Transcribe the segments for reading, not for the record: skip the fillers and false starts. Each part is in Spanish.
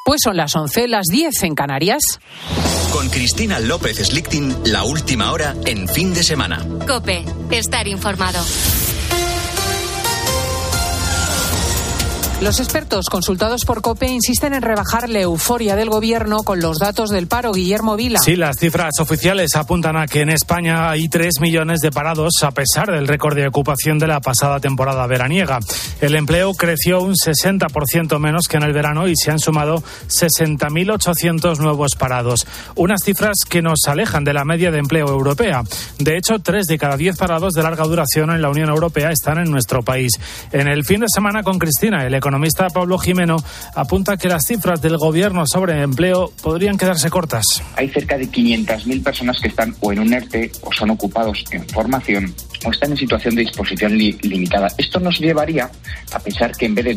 Pues son las 11, las 10 en Canarias. Con Cristina López Slichting, la última hora en Fin de Semana. COPE, estar informado. Los expertos consultados por COPE insisten en rebajar la euforia del gobierno con los datos del paro. Guillermo Vila. Sí, las cifras oficiales apuntan a que en España hay 3 millones de parados a pesar del récord de ocupación de la pasada temporada veraniega. El empleo creció un 60% menos que en el verano y se han sumado 60.800 nuevos parados. Unas cifras que nos alejan de la media de empleo europea. De hecho, 3 de cada 10 parados de larga duración en la Unión Europea están en nuestro país. En el Fin de Semana con Cristina, el economista Pablo Jimeno apunta que las cifras del gobierno sobre empleo podrían quedarse cortas. Hay cerca de 500.000 personas que están o en un ERTE o son ocupados en formación o están en situación de disposición limitada. Esto nos llevaría a pensar que en vez de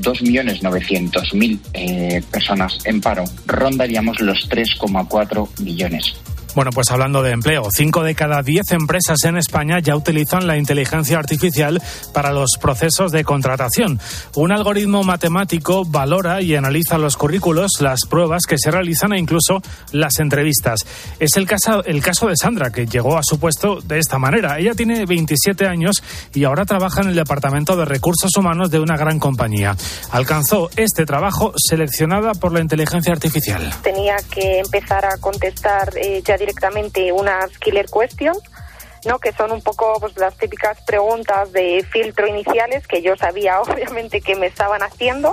2.900.000 personas en paro, rondaríamos los 3,4 millones. Bueno, pues hablando de empleo, 5 de cada 10 empresas en España ya utilizan la inteligencia artificial para los procesos de contratación. Un algoritmo matemático valora y analiza los currículos, las pruebas que se realizan e incluso las entrevistas. Es el caso de Sandra, que llegó a su puesto de esta manera. Ella tiene 27 años y ahora trabaja en el Departamento de Recursos Humanos de una gran compañía. Alcanzó este trabajo seleccionada por la inteligencia artificial. Tenía que empezar a contestar ya directamente unas killer questions, ¿no? Que son un poco pues las típicas preguntas de filtro iniciales que yo sabía obviamente que me estaban haciendo.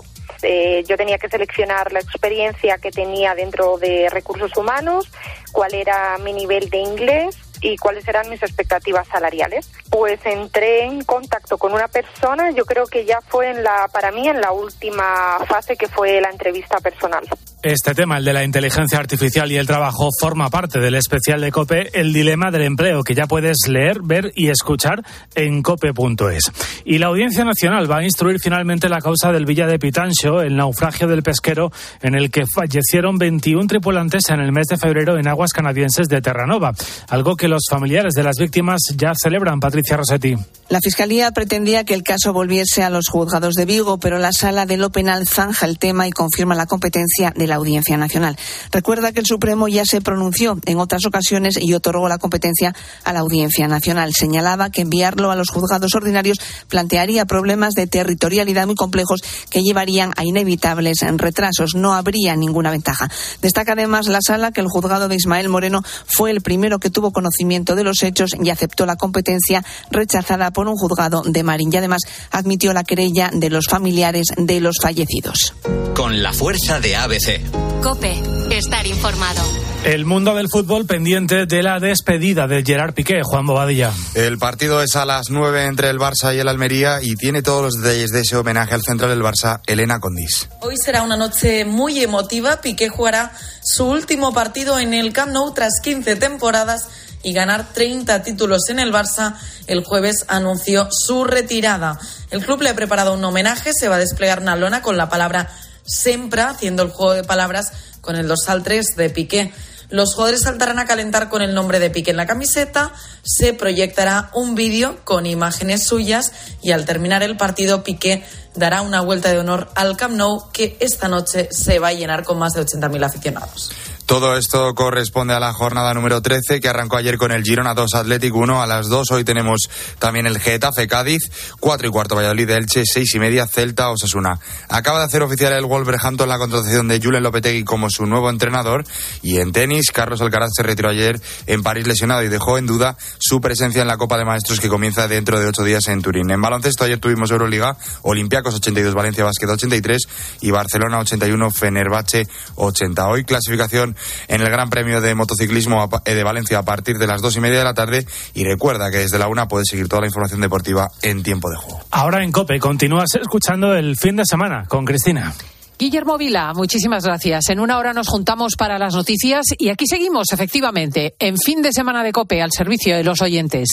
Yo tenía que seleccionar la experiencia que tenía dentro de recursos humanos, cuál era mi nivel de inglés y cuáles eran mis expectativas salariales. Pues entré en contacto con una persona, yo creo que ya fue para mí en la última fase, que fue la entrevista personal. Este tema, el de la inteligencia artificial y el trabajo, forma parte del especial de COPE, El dilema del empleo, que ya puedes leer, ver y escuchar en cope.es. Y la Audiencia Nacional va a instruir finalmente la causa del Villa de Pitanxo, el naufragio del pesquero en el que fallecieron 21 tripulantes en el mes de febrero en aguas canadienses de Terranova, algo que los familiares de las víctimas ya celebran. Patricia Rossetti. La Fiscalía pretendía que el caso volviese a los juzgados de Vigo, pero la Sala de lo Penal zanja el tema y confirma la competencia de la Audiencia Nacional. Recuerda que el Supremo ya se pronunció en otras ocasiones y otorgó la competencia a la Audiencia Nacional. Señalaba que enviarlo a los juzgados ordinarios plantearía problemas de territorialidad muy complejos que llevarían a inevitables retrasos. No habría ninguna ventaja. Destaca además la Sala que el juzgado de Ismael Moreno fue el primero que tuvo conocimiento de los hechos y aceptó la competencia rechazada por un juzgado de Marín, y además admitió la querella de los familiares de los fallecidos. Con la fuerza de ABC. COPE, estar informado. El mundo del fútbol pendiente de la despedida de Gerard Piqué. Juan Bobadilla. El partido es a las 9 entre el Barça y el Almería y tiene todos los detalles de ese homenaje al central del Barça, Elena Condis. Hoy será una noche muy emotiva. Piqué jugará su último partido en el Camp Nou tras 15 temporadas y ganar 30 títulos en el Barça. El jueves anunció su retirada. El club le ha preparado un homenaje. Se va a desplegar una lona con la palabra Sempre, haciendo el juego de palabras con el dorsal 3 de Piqué. Los jugadores saltarán a calentar con el nombre de Piqué en la camiseta. Se proyectará un vídeo con imágenes suyas y al terminar el partido Piqué dará una vuelta de honor al Camp Nou, que esta noche se va a llenar con más de 80.000 aficionados. Todo esto corresponde a la jornada número 13 que arrancó ayer con el Girona 2 Athletic 1. A las 2 hoy tenemos también el Getafe Cádiz, 4:15 Valladolid Elche, 6:30 Celta Osasuna. Acaba de hacer oficial el Wolverhampton la contratación de Julen Lopetegui como su nuevo entrenador. Y en tenis, Carlos Alcaraz se retiró ayer en París lesionado y dejó en duda su presencia en la Copa de Maestros que comienza dentro de 8 días en Turín. En baloncesto ayer tuvimos Euroliga, Olympiacos 82, Valencia Basket 83 y Barcelona 81, Fenerbahce 80. Hoy clasificación en el Gran Premio de Motociclismo de Valencia a partir de las 2:30 de la tarde. Y recuerda que desde la 1 puedes seguir toda la información deportiva en tiempo de juego. Ahora en COPE continúas escuchando el Fin de Semana con Cristina. Guillermo Vila, muchísimas gracias. En una hora nos juntamos para las noticias y aquí seguimos, efectivamente, en Fin de Semana de COPE, al servicio de los oyentes.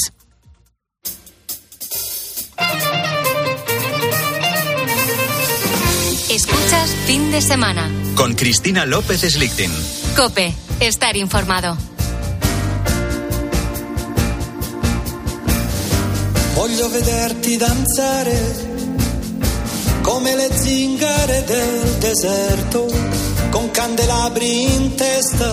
Escuchas Fin de Semana con Cristina López Slichting. COPE, estar informado. Voglio vederti danzare come le zingare del deserto, con candelabri in testa,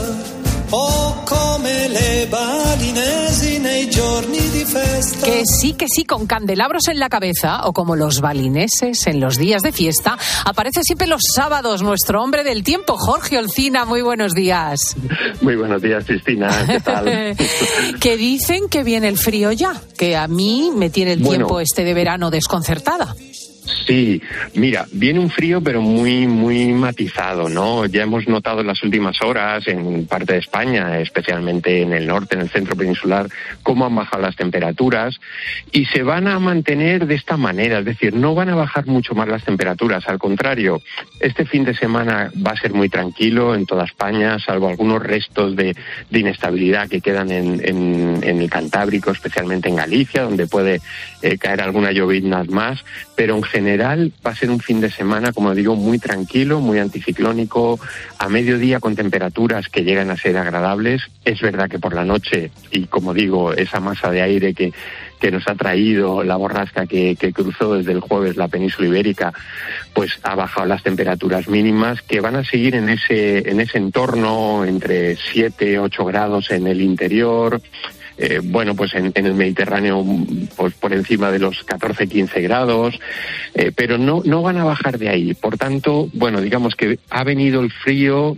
o come le balinesi nei giorni di festa. Que sí, con candelabros en la cabeza, o como los balineses en los días de fiesta, aparece siempre los sábados nuestro hombre del tiempo, Jorge Olcina. Muy buenos días. Muy buenos días, Cristina. ¿Qué tal? Que dicen que viene el frío ya, que a mí me tiene el tiempo de verano desconcertada. Sí, mira, viene un frío pero muy matizado, ¿no? Ya hemos notado en las últimas horas en parte de España, especialmente en el norte, en el centro peninsular, cómo han bajado las temperaturas y se van a mantener de esta manera, es decir, no van a bajar mucho más las temperaturas, al contrario, este fin de semana va a ser muy tranquilo en toda España, salvo algunos restos de inestabilidad que quedan en el Cantábrico, especialmente en Galicia, donde puede caer alguna llovizna más, pero en general va a ser un fin de semana, como digo, muy tranquilo, muy anticiclónico, a mediodía con temperaturas que llegan a ser agradables. Es verdad que por la noche, y como digo, esa masa de aire que nos ha traído la borrasca que cruzó desde el jueves la península ibérica, pues ha bajado las temperaturas mínimas, que van a seguir en ese entorno entre 7, 8 grados en el interior. Pues en el Mediterráneo pues por encima de los 14, 15 grados, pero no van a bajar de ahí. Por tanto, digamos que ha venido el frío,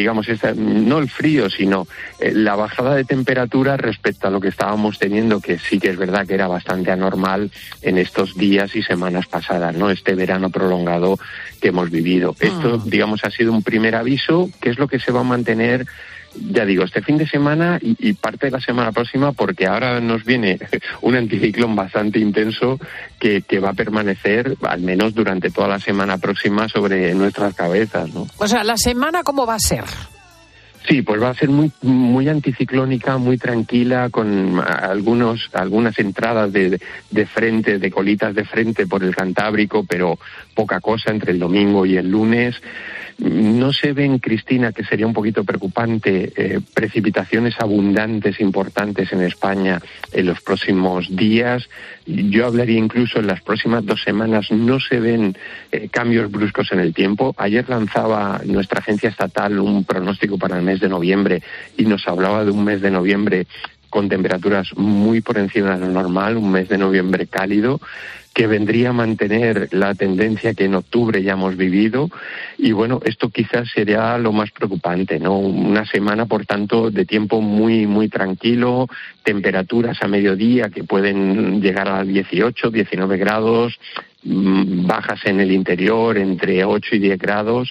no el frío, sino la bajada de temperatura respecto a lo que estábamos teniendo, que sí que es verdad que era bastante anormal en estos días y semanas pasadas, ¿no? Este verano prolongado que hemos vivido. Esto, ha sido un primer aviso, que es lo que se va a mantener, ya digo, este fin de semana y parte de la semana próxima, porque ahora nos viene un anticiclón bastante intenso que va a permanecer al menos durante toda la semana próxima sobre nuestras cabezas, ¿no? O sea, ¿la semana cómo va a ser? Sí, pues va a ser muy anticiclónica, muy tranquila, con algunas entradas de frente, de colitas de frente por el Cantábrico, pero poca cosa entre el domingo y el lunes. No se ven, Cristina, que sería un poquito preocupante, precipitaciones abundantes, importantes en España en los próximos días. Yo hablaría incluso en las próximas 2 semanas, no se ven cambios bruscos en el tiempo. Ayer lanzaba nuestra agencia estatal un pronóstico para el mes de noviembre y nos hablaba de un mes de noviembre con temperaturas muy por encima de lo normal, un mes de noviembre cálido, que vendría a mantener la tendencia que en octubre ya hemos vivido. Y esto quizás sería lo más preocupante, ¿no? Una semana, por tanto, de tiempo muy tranquilo, temperaturas a mediodía que pueden llegar a 18, 19 grados, bajas en el interior entre 8 y 10 grados,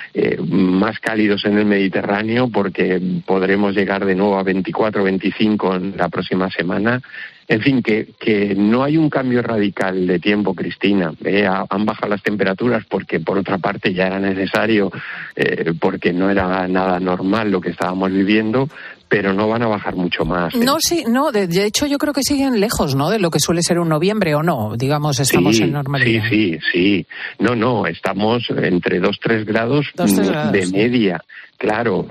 más cálidos en el Mediterráneo, porque podremos llegar de nuevo a 24, 25 en la próxima semana. En fin, que no hay un cambio radical de tiempo, Cristina. Han bajado las temperaturas porque, por otra parte, ya era necesario, porque no era nada normal lo que estábamos viviendo, pero no van a bajar mucho más. De hecho yo creo que siguen lejos, ¿no?, de lo que suele ser un noviembre, ¿o no? Estamos en normalidad. Sí. No, estamos entre 2-3 grados de media. Claro,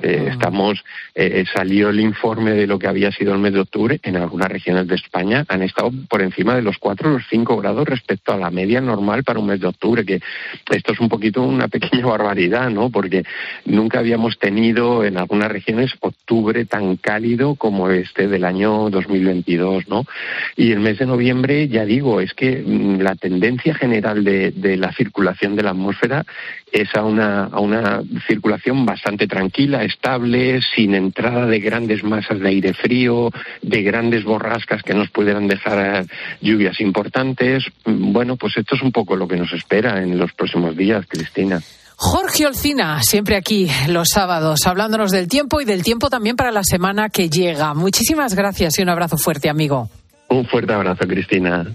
salió el informe de lo que había sido el mes de octubre. En algunas regiones de España han estado por encima de los 4 o los 5 grados respecto a la media normal para un mes de octubre, que esto es un poquito una pequeña barbaridad, ¿no? Porque nunca habíamos tenido en algunas regiones octubre tan cálido como este del año 2022, ¿no? Y el mes de noviembre, ya digo, es que la tendencia general de la circulación de la atmósfera es a una circulación bastante tranquila, estable, sin entrada de grandes masas de aire frío, de grandes borrascas que nos pudieran dejar lluvias importantes. Pues esto es un poco lo que nos espera en los próximos días, Cristina. Jorge Olcina, siempre aquí los sábados, hablándonos del tiempo y del tiempo también para la semana que llega. Muchísimas gracias y un abrazo fuerte, amigo. Un fuerte abrazo, Cristina.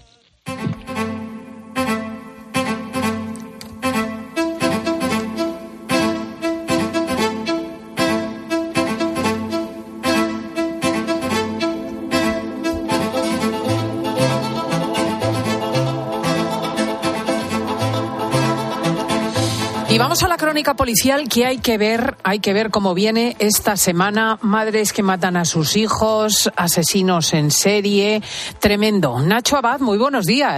Y vamos a la crónica policial, que hay que ver cómo viene esta semana. Madres que matan a sus hijos, asesinos en serie, tremendo. Nacho Abad, muy buenos días.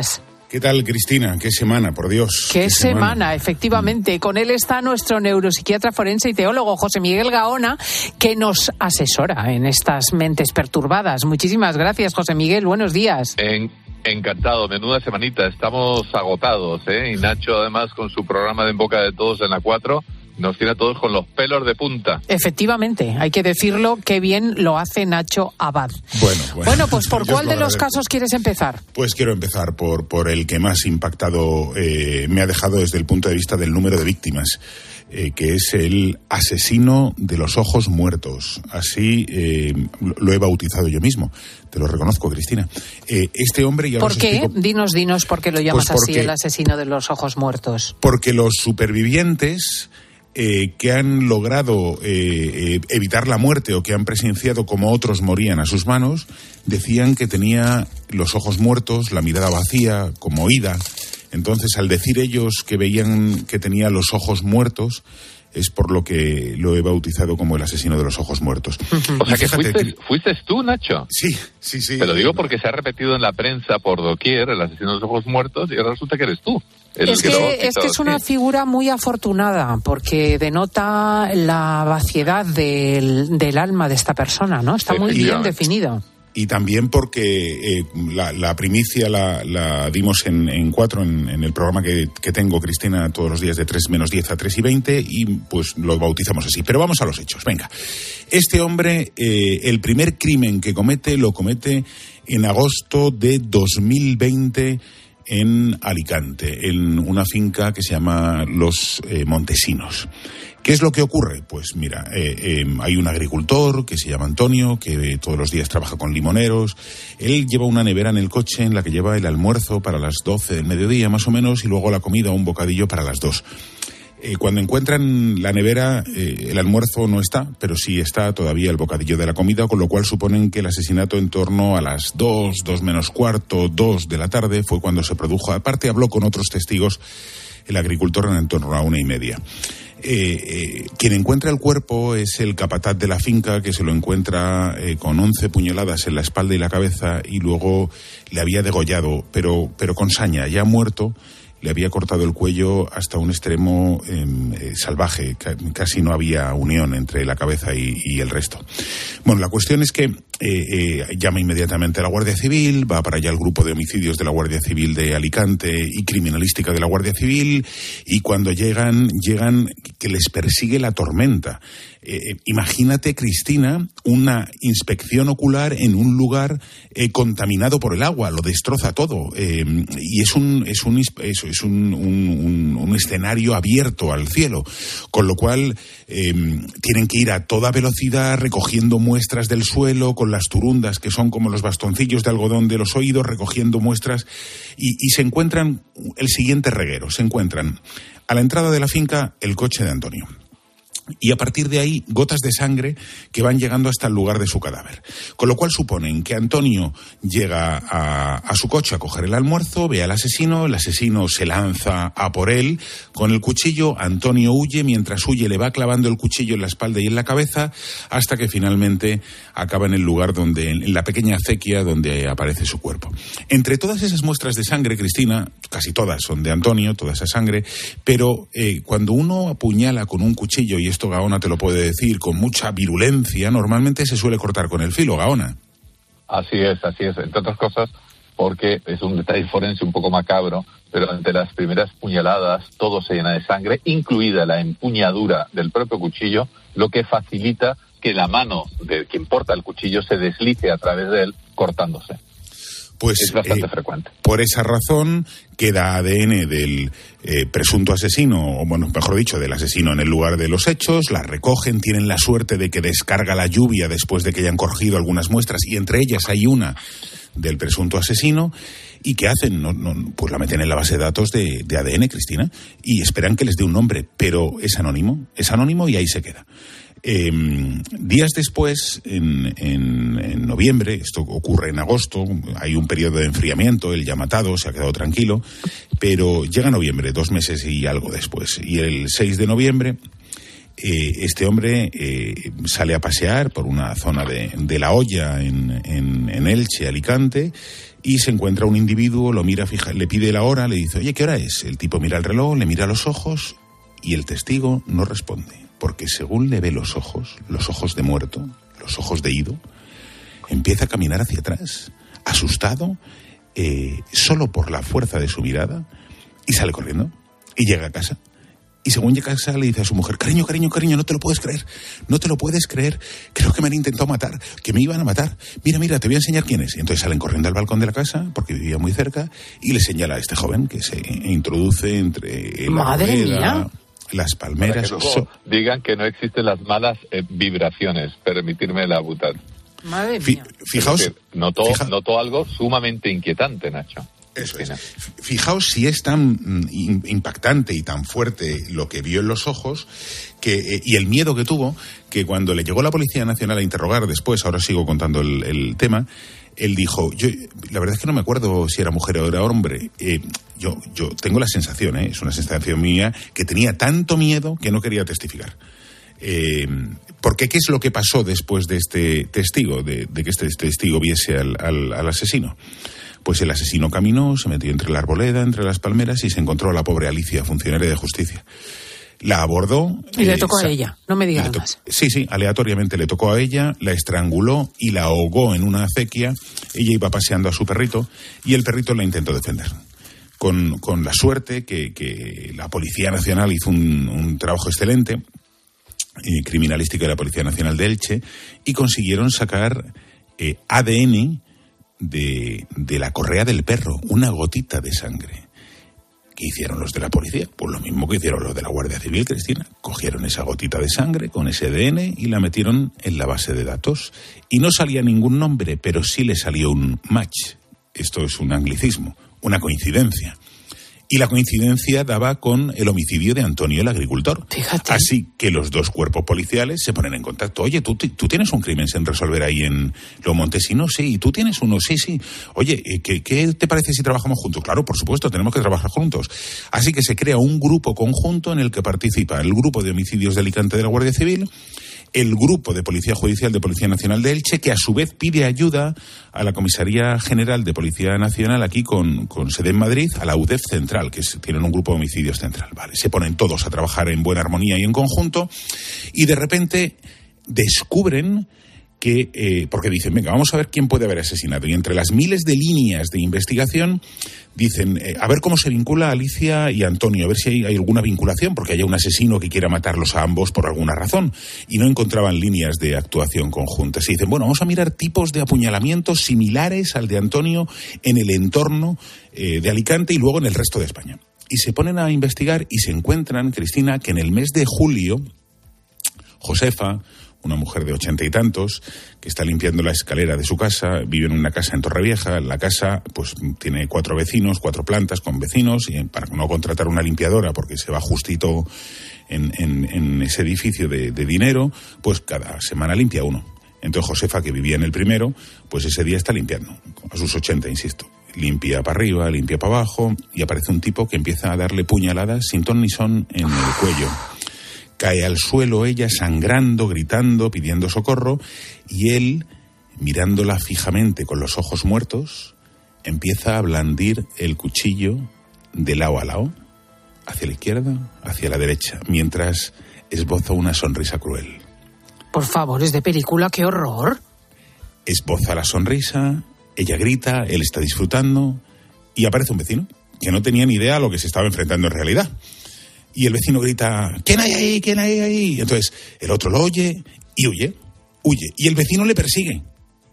¿Qué tal, Cristina? ¿Qué semana, por Dios? ¿Qué semana? Efectivamente. Con él está nuestro neuropsiquiatra forense y teólogo, José Miguel Gaona, que nos asesora en estas mentes perturbadas. Muchísimas gracias, José Miguel. Buenos días. Encantado. Menuda semanita. Estamos agotados, ¿eh? Y Nacho, además, con su programa de En Boca de Todos en la 4... nos tiene a todos con los pelos de punta. Efectivamente, hay que decirlo, qué bien lo hace Nacho Abad. Bueno, pues ¿por cuál de los casos quieres empezar? Pues quiero empezar por el que más impactado me ha dejado desde el punto de vista del número de víctimas, que es el asesino de los ojos muertos. Así lo he bautizado yo mismo. Te lo reconozco, Cristina. Este hombre... ¿Por qué? Dinos por qué lo llamas así, el asesino de los ojos muertos. Porque los supervivientes... que han logrado evitar la muerte o que han presenciado como otros morían a sus manos, decían que tenía los ojos muertos, la mirada vacía, como ida. Entonces, al decir ellos que veían que tenía los ojos muertos, es por lo que lo he bautizado como el asesino de los ojos muertos. O sea, que fuiste tú, Nacho. Sí. Te lo digo porque se ha repetido en la prensa por doquier el asesino de los ojos muertos y ahora resulta que eres tú. Es que es una figura muy afortunada porque denota la vaciedad del alma de esta persona, ¿no? Está muy bien definido. Y también porque la primicia la dimos en 4 en el programa que tengo, Cristina, todos los días de 3 menos 10 a 3 y 20, y pues lo bautizamos así. Pero vamos a los hechos, venga. Este hombre, el primer crimen que lo comete en agosto de 2020 en Alicante, en una finca que se llama Los Montesinos. ¿Qué es lo que ocurre? Pues mira, hay un agricultor que se llama Antonio, que todos los días trabaja con limoneros. Él lleva una nevera en el coche en la que lleva el almuerzo para las 12 del mediodía más o menos y luego la comida, un bocadillo para las 2. Cuando encuentran la nevera, el almuerzo no está, pero sí está todavía el bocadillo de la comida, con lo cual suponen que el asesinato en torno a las 2 menos cuarto, 2 de la tarde fue cuando se produjo. Aparte habló con otros testigos el agricultor en torno a 1:30. Quien encuentra el cuerpo es el capataz de la finca, que se lo encuentra con 11 puñaladas en la espalda y la cabeza, y luego le había degollado, pero con saña, ya muerto. Le había cortado el cuello hasta un extremo salvaje, casi no había unión entre la cabeza y el resto. Bueno, la cuestión es que llama inmediatamente a la Guardia Civil, va para allá el grupo de homicidios de la Guardia Civil de Alicante y criminalística de la Guardia Civil, y cuando llegan que les persigue la tormenta. Imagínate, Cristina, una inspección ocular en un lugar contaminado por el agua, lo destroza todo, y es un escenario abierto al cielo, con lo cual tienen que ir a toda velocidad recogiendo muestras del suelo con las turundas, que son como los bastoncillos de algodón de los oídos, recogiendo muestras, y se encuentran el siguiente reguero. Se encuentran a la entrada de la finca el coche de Antonio. Y a partir de ahí, gotas de sangre que van llegando hasta el lugar de su cadáver. Con lo cual suponen que Antonio llega a su coche a coger el almuerzo, ve al asesino, el asesino se lanza a por él con el cuchillo, Antonio huye, mientras huye le va clavando el cuchillo en la espalda y en la cabeza, hasta que finalmente acaba en el lugar en la pequeña acequia donde aparece su cuerpo. Entre todas esas muestras de sangre, Cristina, casi todas son de Antonio, toda esa sangre, pero cuando uno apuñala con un cuchillo, y esto Gaona te lo puede decir, con mucha virulencia, normalmente se suele cortar con el filo, Gaona. Así es, entre otras cosas, porque es un detalle forense un poco macabro, pero ante las primeras puñaladas todo se llena de sangre, incluida la empuñadura del propio cuchillo, lo que facilita que la mano de quien porta el cuchillo se deslice a través de él, cortándose. Pues, es bastante frecuente. Por esa razón queda ADN del presunto asesino, o bueno, mejor dicho, del asesino en el lugar de los hechos, la recogen, tienen la suerte de que descarga la lluvia después de que hayan cogido algunas muestras, y entre ellas hay una del presunto asesino, y ¿qué hacen? Pues la meten en la base de datos de ADN, Cristina, y esperan que les dé un nombre, pero es anónimo y ahí se queda. Días después, en noviembre, esto ocurre en agosto, hay un periodo de enfriamiento, él ya matado, se ha quedado tranquilo, pero llega noviembre, 2 meses y algo después, y el 6 de noviembre este hombre sale a pasear por una zona de La Hoya en Elche, Alicante, y se encuentra un individuo, lo mira fija, le pide la hora, le dice, oye, ¿qué hora es? El tipo mira el reloj, le mira los ojos y el testigo no responde, porque según le ve los ojos de muerto, los ojos de ido, empieza a caminar hacia atrás, asustado, solo por la fuerza de su mirada, y sale corriendo y llega a casa. Y según llega a casa le dice a su mujer, cariño, no te lo puedes creer, creo que me han intentado matar, que me iban a matar, mira, te voy a enseñar quién es. Y entonces salen corriendo al balcón de la casa, porque vivía muy cerca, y le señala a este joven que se introduce entre la arboleda, las palmeras. Para que luego digan que no existen las malas vibraciones, permitirme la butad. Madre mía. Fijaos, notó algo sumamente inquietante, Nacho. Eso es. Fijaos si es tan impactante y tan fuerte lo que vio en los ojos y el miedo que tuvo, que cuando le llegó la Policía Nacional a interrogar después, ahora sigo contando el tema, él dijo, la verdad es que no me acuerdo si era mujer o era hombre. Yo tengo la sensación, es una sensación mía, que tenía tanto miedo que no quería testificar. Porque ¿qué es lo que pasó después de este testigo, de que este testigo viese al asesino? Pues el asesino caminó, se metió entre la arboleda, entre las palmeras, y se encontró a la pobre Alicia, funcionaria de justicia. La abordó. Y le tocó a ella, no me digas más. Sí, aleatoriamente le tocó a ella, la estranguló y la ahogó en una acequia. Ella iba paseando a su perrito y el perrito la intentó defender. Con la suerte que la Policía Nacional hizo un trabajo excelente, criminalística de la Policía Nacional de Elche, y consiguieron sacar ADN de la correa del perro, una gotita de sangre. ¿Qué hicieron los de la policía? Pues lo mismo que hicieron los de la Guardia Civil, Cristina. Cogieron esa gotita de sangre con ese ADN y la metieron en la base de datos. Y no salía ningún nombre, pero sí le salió un match. Esto es un anglicismo, una coincidencia. Y la coincidencia daba con el homicidio de Antonio, el agricultor. Fíjate. Así que los dos cuerpos policiales se ponen en contacto. Oye, ¿tú tienes un crimen sin resolver ahí en Los Montesinos? Sí. ¿Y tú tienes uno? Sí. Oye, ¿qué te parece si trabajamos juntos? Claro, por supuesto, tenemos que trabajar juntos. Así que se crea un grupo conjunto en el que participa el grupo de homicidios de Alicante de la Guardia Civil, el grupo de Policía Judicial de Policía Nacional de Elche, que a su vez pide ayuda a la Comisaría General de Policía Nacional aquí con sede en Madrid, a la UDEF Central, que tienen un grupo de homicidios central. Vale, se ponen todos a trabajar en buena armonía y en conjunto, y de repente descubren que, porque dicen, venga, vamos a ver quién puede haber asesinado. Y entre las miles de líneas de investigación dicen, a ver cómo se vincula a Alicia y a Antonio, a ver si hay alguna vinculación, porque haya un asesino que quiera matarlos a ambos por alguna razón. Y no encontraban líneas de actuación conjuntas. Y dicen, bueno, vamos a mirar tipos de apuñalamientos similares al de Antonio en el entorno de Alicante y luego en el resto de España. Y se ponen a investigar y se encuentran, Cristina, que en el mes de julio, Josefa, una mujer de 80 y tantos, que está limpiando la escalera de su casa, vive en una casa en Torrevieja. La casa pues tiene 4 vecinos, 4 plantas con vecinos, y para no contratar una limpiadora porque se va justito en ese edificio de dinero, pues cada semana limpia uno. Entonces Josefa, que vivía en el primero, pues ese día está limpiando, a sus 80, insisto. Limpia para arriba, limpia para abajo, y aparece un tipo que empieza a darle puñaladas sin ton ni son en el cuello. Cae al suelo ella, sangrando, gritando, pidiendo socorro, y él, mirándola fijamente con los ojos muertos, empieza a blandir el cuchillo de lado a lado, hacia la izquierda, hacia la derecha, mientras esboza una sonrisa cruel. Por favor, es de película, qué horror. Esboza la sonrisa, ella grita, él está disfrutando, y aparece un vecino que no tenía ni idea a lo que se estaba enfrentando en realidad. Y el vecino grita, ¿quién hay ahí? ¿Quién hay ahí? Y entonces el otro lo oye y huye. Y el vecino le persigue.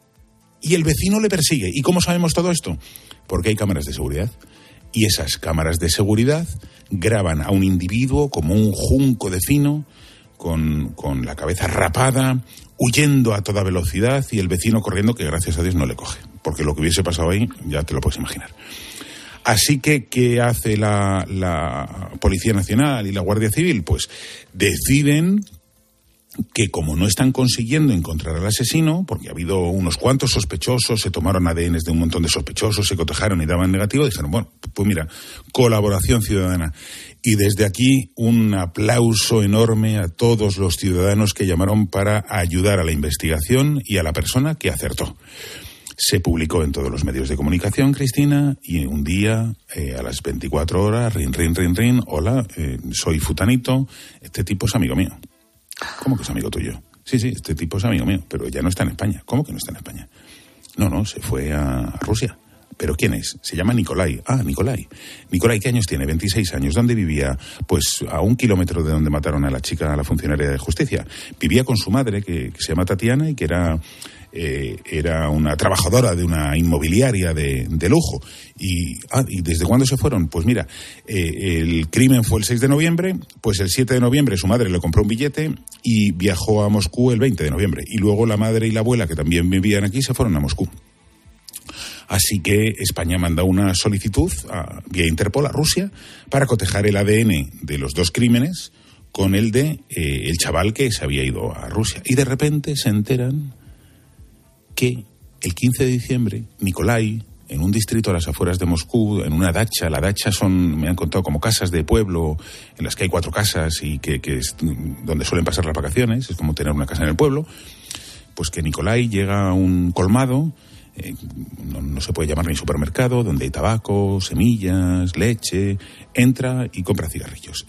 ¿Y cómo sabemos todo esto? Porque hay cámaras de seguridad. Y esas cámaras de seguridad graban a un individuo como un junco de fino, con la cabeza rapada, huyendo a toda velocidad, y el vecino corriendo, que gracias a Dios no le coge. Porque lo que hubiese pasado ahí ya te lo puedes imaginar. Así que, ¿qué hace la Policía Nacional y la Guardia Civil? Pues deciden que, como no están consiguiendo encontrar al asesino, porque ha habido unos cuantos sospechosos, se tomaron ADNs de un montón de sospechosos, se cotejaron y daban negativo, dijeron, bueno, pues mira, colaboración ciudadana. Y desde aquí un aplauso enorme a todos los ciudadanos que llamaron para ayudar a la investigación y a la persona que acertó. Se publicó en todos los medios de comunicación, Cristina, y un día, a las 24 horas, rin, hola, soy futanito, este tipo es amigo mío. ¿Cómo que es amigo tuyo? Sí, este tipo es amigo mío, pero ya no está en España. ¿Cómo que no está en España? No, se fue a Rusia. ¿Pero quién es? Se llama Nikolai. Ah, Nikolai. Nikolai, ¿qué años tiene? 26 años. ¿Dónde vivía? Pues a 1 kilómetro de donde mataron a la chica, a la funcionaria de justicia. Vivía con su madre, que se llama Tatiana, y que era una trabajadora de una inmobiliaria de lujo. ¿Y desde cuándo se fueron? Pues mira, el crimen fue el 6 de noviembre, pues el 7 de noviembre su madre le compró un billete y viajó a Moscú el 20 de noviembre. Y luego la madre y la abuela, que también vivían aquí, se fueron a Moscú. Así que España manda una solicitud vía Interpol a Rusia para cotejar el ADN de los 2 crímenes con el de el chaval que se había ido a Rusia. Y de repente se enteran que el 15 de diciembre, Nikolai, en un distrito a las afueras de Moscú, en una dacha, la dacha me han contado como casas de pueblo, en las que hay 4 casas y que es donde suelen pasar las vacaciones, es como tener una casa en el pueblo, pues que Nikolai llega a un colmado, no se puede llamar ni supermercado, donde hay tabaco, semillas, leche, entra y compra cigarrillos.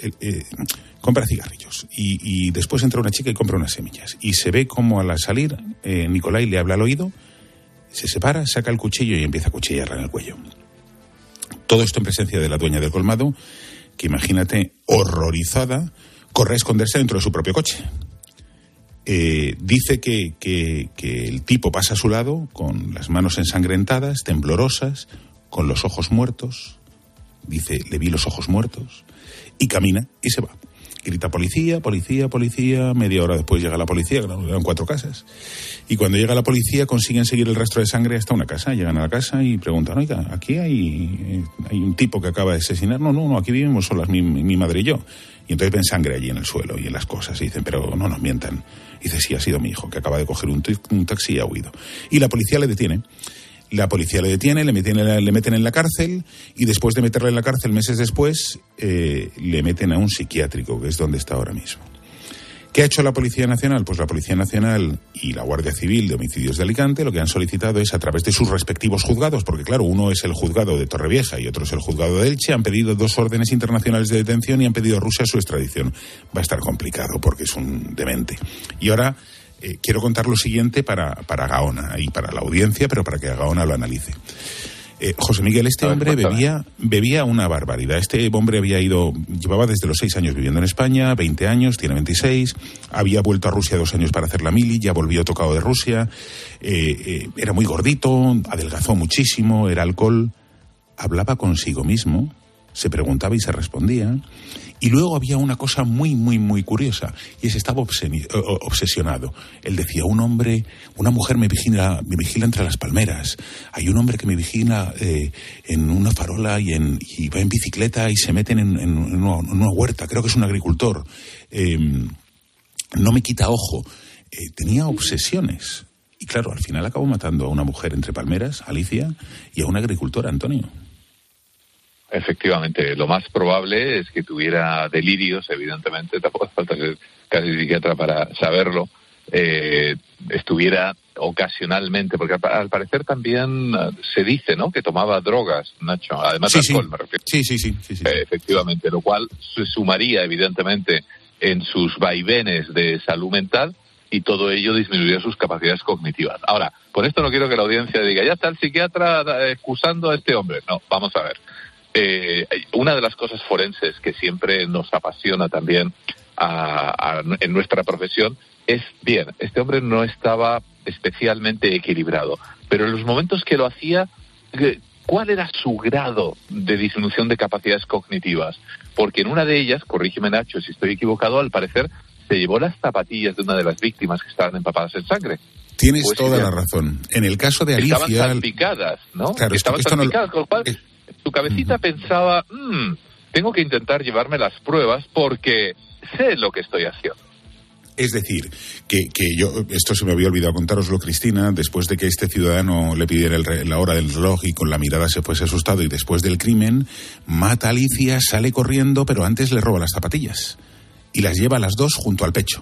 Y después entra una chica y compra unas semillas. Y se ve como al salir, Nikolai le habla al oído, se separa, saca el cuchillo y empieza a cuchillarla en el cuello. Todo esto en presencia de la dueña del colmado, que imagínate, horrorizada, corre a esconderse dentro de su propio coche. Dice que el tipo pasa a su lado con las manos ensangrentadas, temblorosas, con los ojos muertos. Dice, le vi los ojos muertos. Y camina y se va. Grita policía, media hora después llega la policía, eran 4 casas. Y cuando llega la policía consiguen seguir el rastro de sangre hasta una casa. Llegan a la casa y preguntan, oiga, aquí hay un tipo que acaba de asesinar. No, aquí vivimos solas mi madre y yo. Y entonces ven sangre allí en el suelo y en las cosas. Y dicen, pero no nos mientan. Y dice, sí, ha sido mi hijo, que acaba de coger un taxi y ha huido. Y la policía le detiene. Le meten en la cárcel y después de meterle en la cárcel meses después le meten a un psiquiátrico, que es donde está ahora mismo. ¿Qué ha hecho la Policía Nacional? Pues la Policía Nacional y la Guardia Civil de Homicidios de Alicante lo que han solicitado es, a través de sus respectivos juzgados, porque claro, uno es el juzgado de Torrevieja y otro es el juzgado de Elche, han pedido 2 órdenes internacionales de detención y han pedido a Rusia su extradición. Va a estar complicado porque es un demente. Y ahora quiero contar lo siguiente para Gaona y para la audiencia, pero para que Gaona lo analice. José Miguel, este hombre bebía una barbaridad. Este hombre llevaba desde los 6 años viviendo en España, 20 años, tiene 26, había vuelto a Rusia 2 años para hacer la mili, ya volvió tocado de Rusia, era muy gordito, adelgazó muchísimo, era alcohol, hablaba consigo mismo, se preguntaba y se respondía. Y luego había una cosa muy, muy, muy curiosa, y es estaba obsesionado. Él decía, una mujer me vigila entre las palmeras, hay un hombre que me vigila en una farola y va en bicicleta y se meten en una huerta, creo que es un agricultor, no me quita ojo. Tenía obsesiones. Y claro, al final acabó matando a una mujer entre palmeras, Alicia, y a un agricultor, Antonio. Efectivamente, lo más probable es que tuviera delirios, evidentemente, tampoco hace falta ser casi psiquiatra para saberlo, estuviera ocasionalmente, porque al parecer también se dice, ¿no?, que tomaba drogas, Nacho, además de alcohol, me refiero. Sí. Efectivamente, lo cual se sumaría, evidentemente, en sus vaivenes de salud mental, y todo ello disminuiría sus capacidades cognitivas. Ahora, por esto no quiero que la audiencia diga, ya está el psiquiatra excusando a este hombre. No, vamos a ver. Una de las cosas forenses que siempre nos apasiona también en nuestra profesión es, bien, este hombre no estaba especialmente equilibrado, pero en los momentos que lo hacía, ¿cuál era su grado de disminución de capacidades cognitivas? Porque en una de ellas, corrígeme Nacho si estoy equivocado, al parecer se llevó las zapatillas de una de las víctimas que estaban empapadas en sangre. Tienes toda la razón. En el caso de Alicia... Estaban salpicadas, ¿no? Claro, estaban salpicadas, con lo cual... Tu cabecita pensaba, tengo que intentar llevarme las pruebas porque sé lo que estoy haciendo. Es decir, que yo, esto se me había olvidado contároslo, Cristina, después de que este ciudadano le pidiera la hora del reloj y con la mirada se fuese asustado, y después del crimen, mata a Alicia, sale corriendo, pero antes le roba las zapatillas y las lleva a las 2 junto al pecho.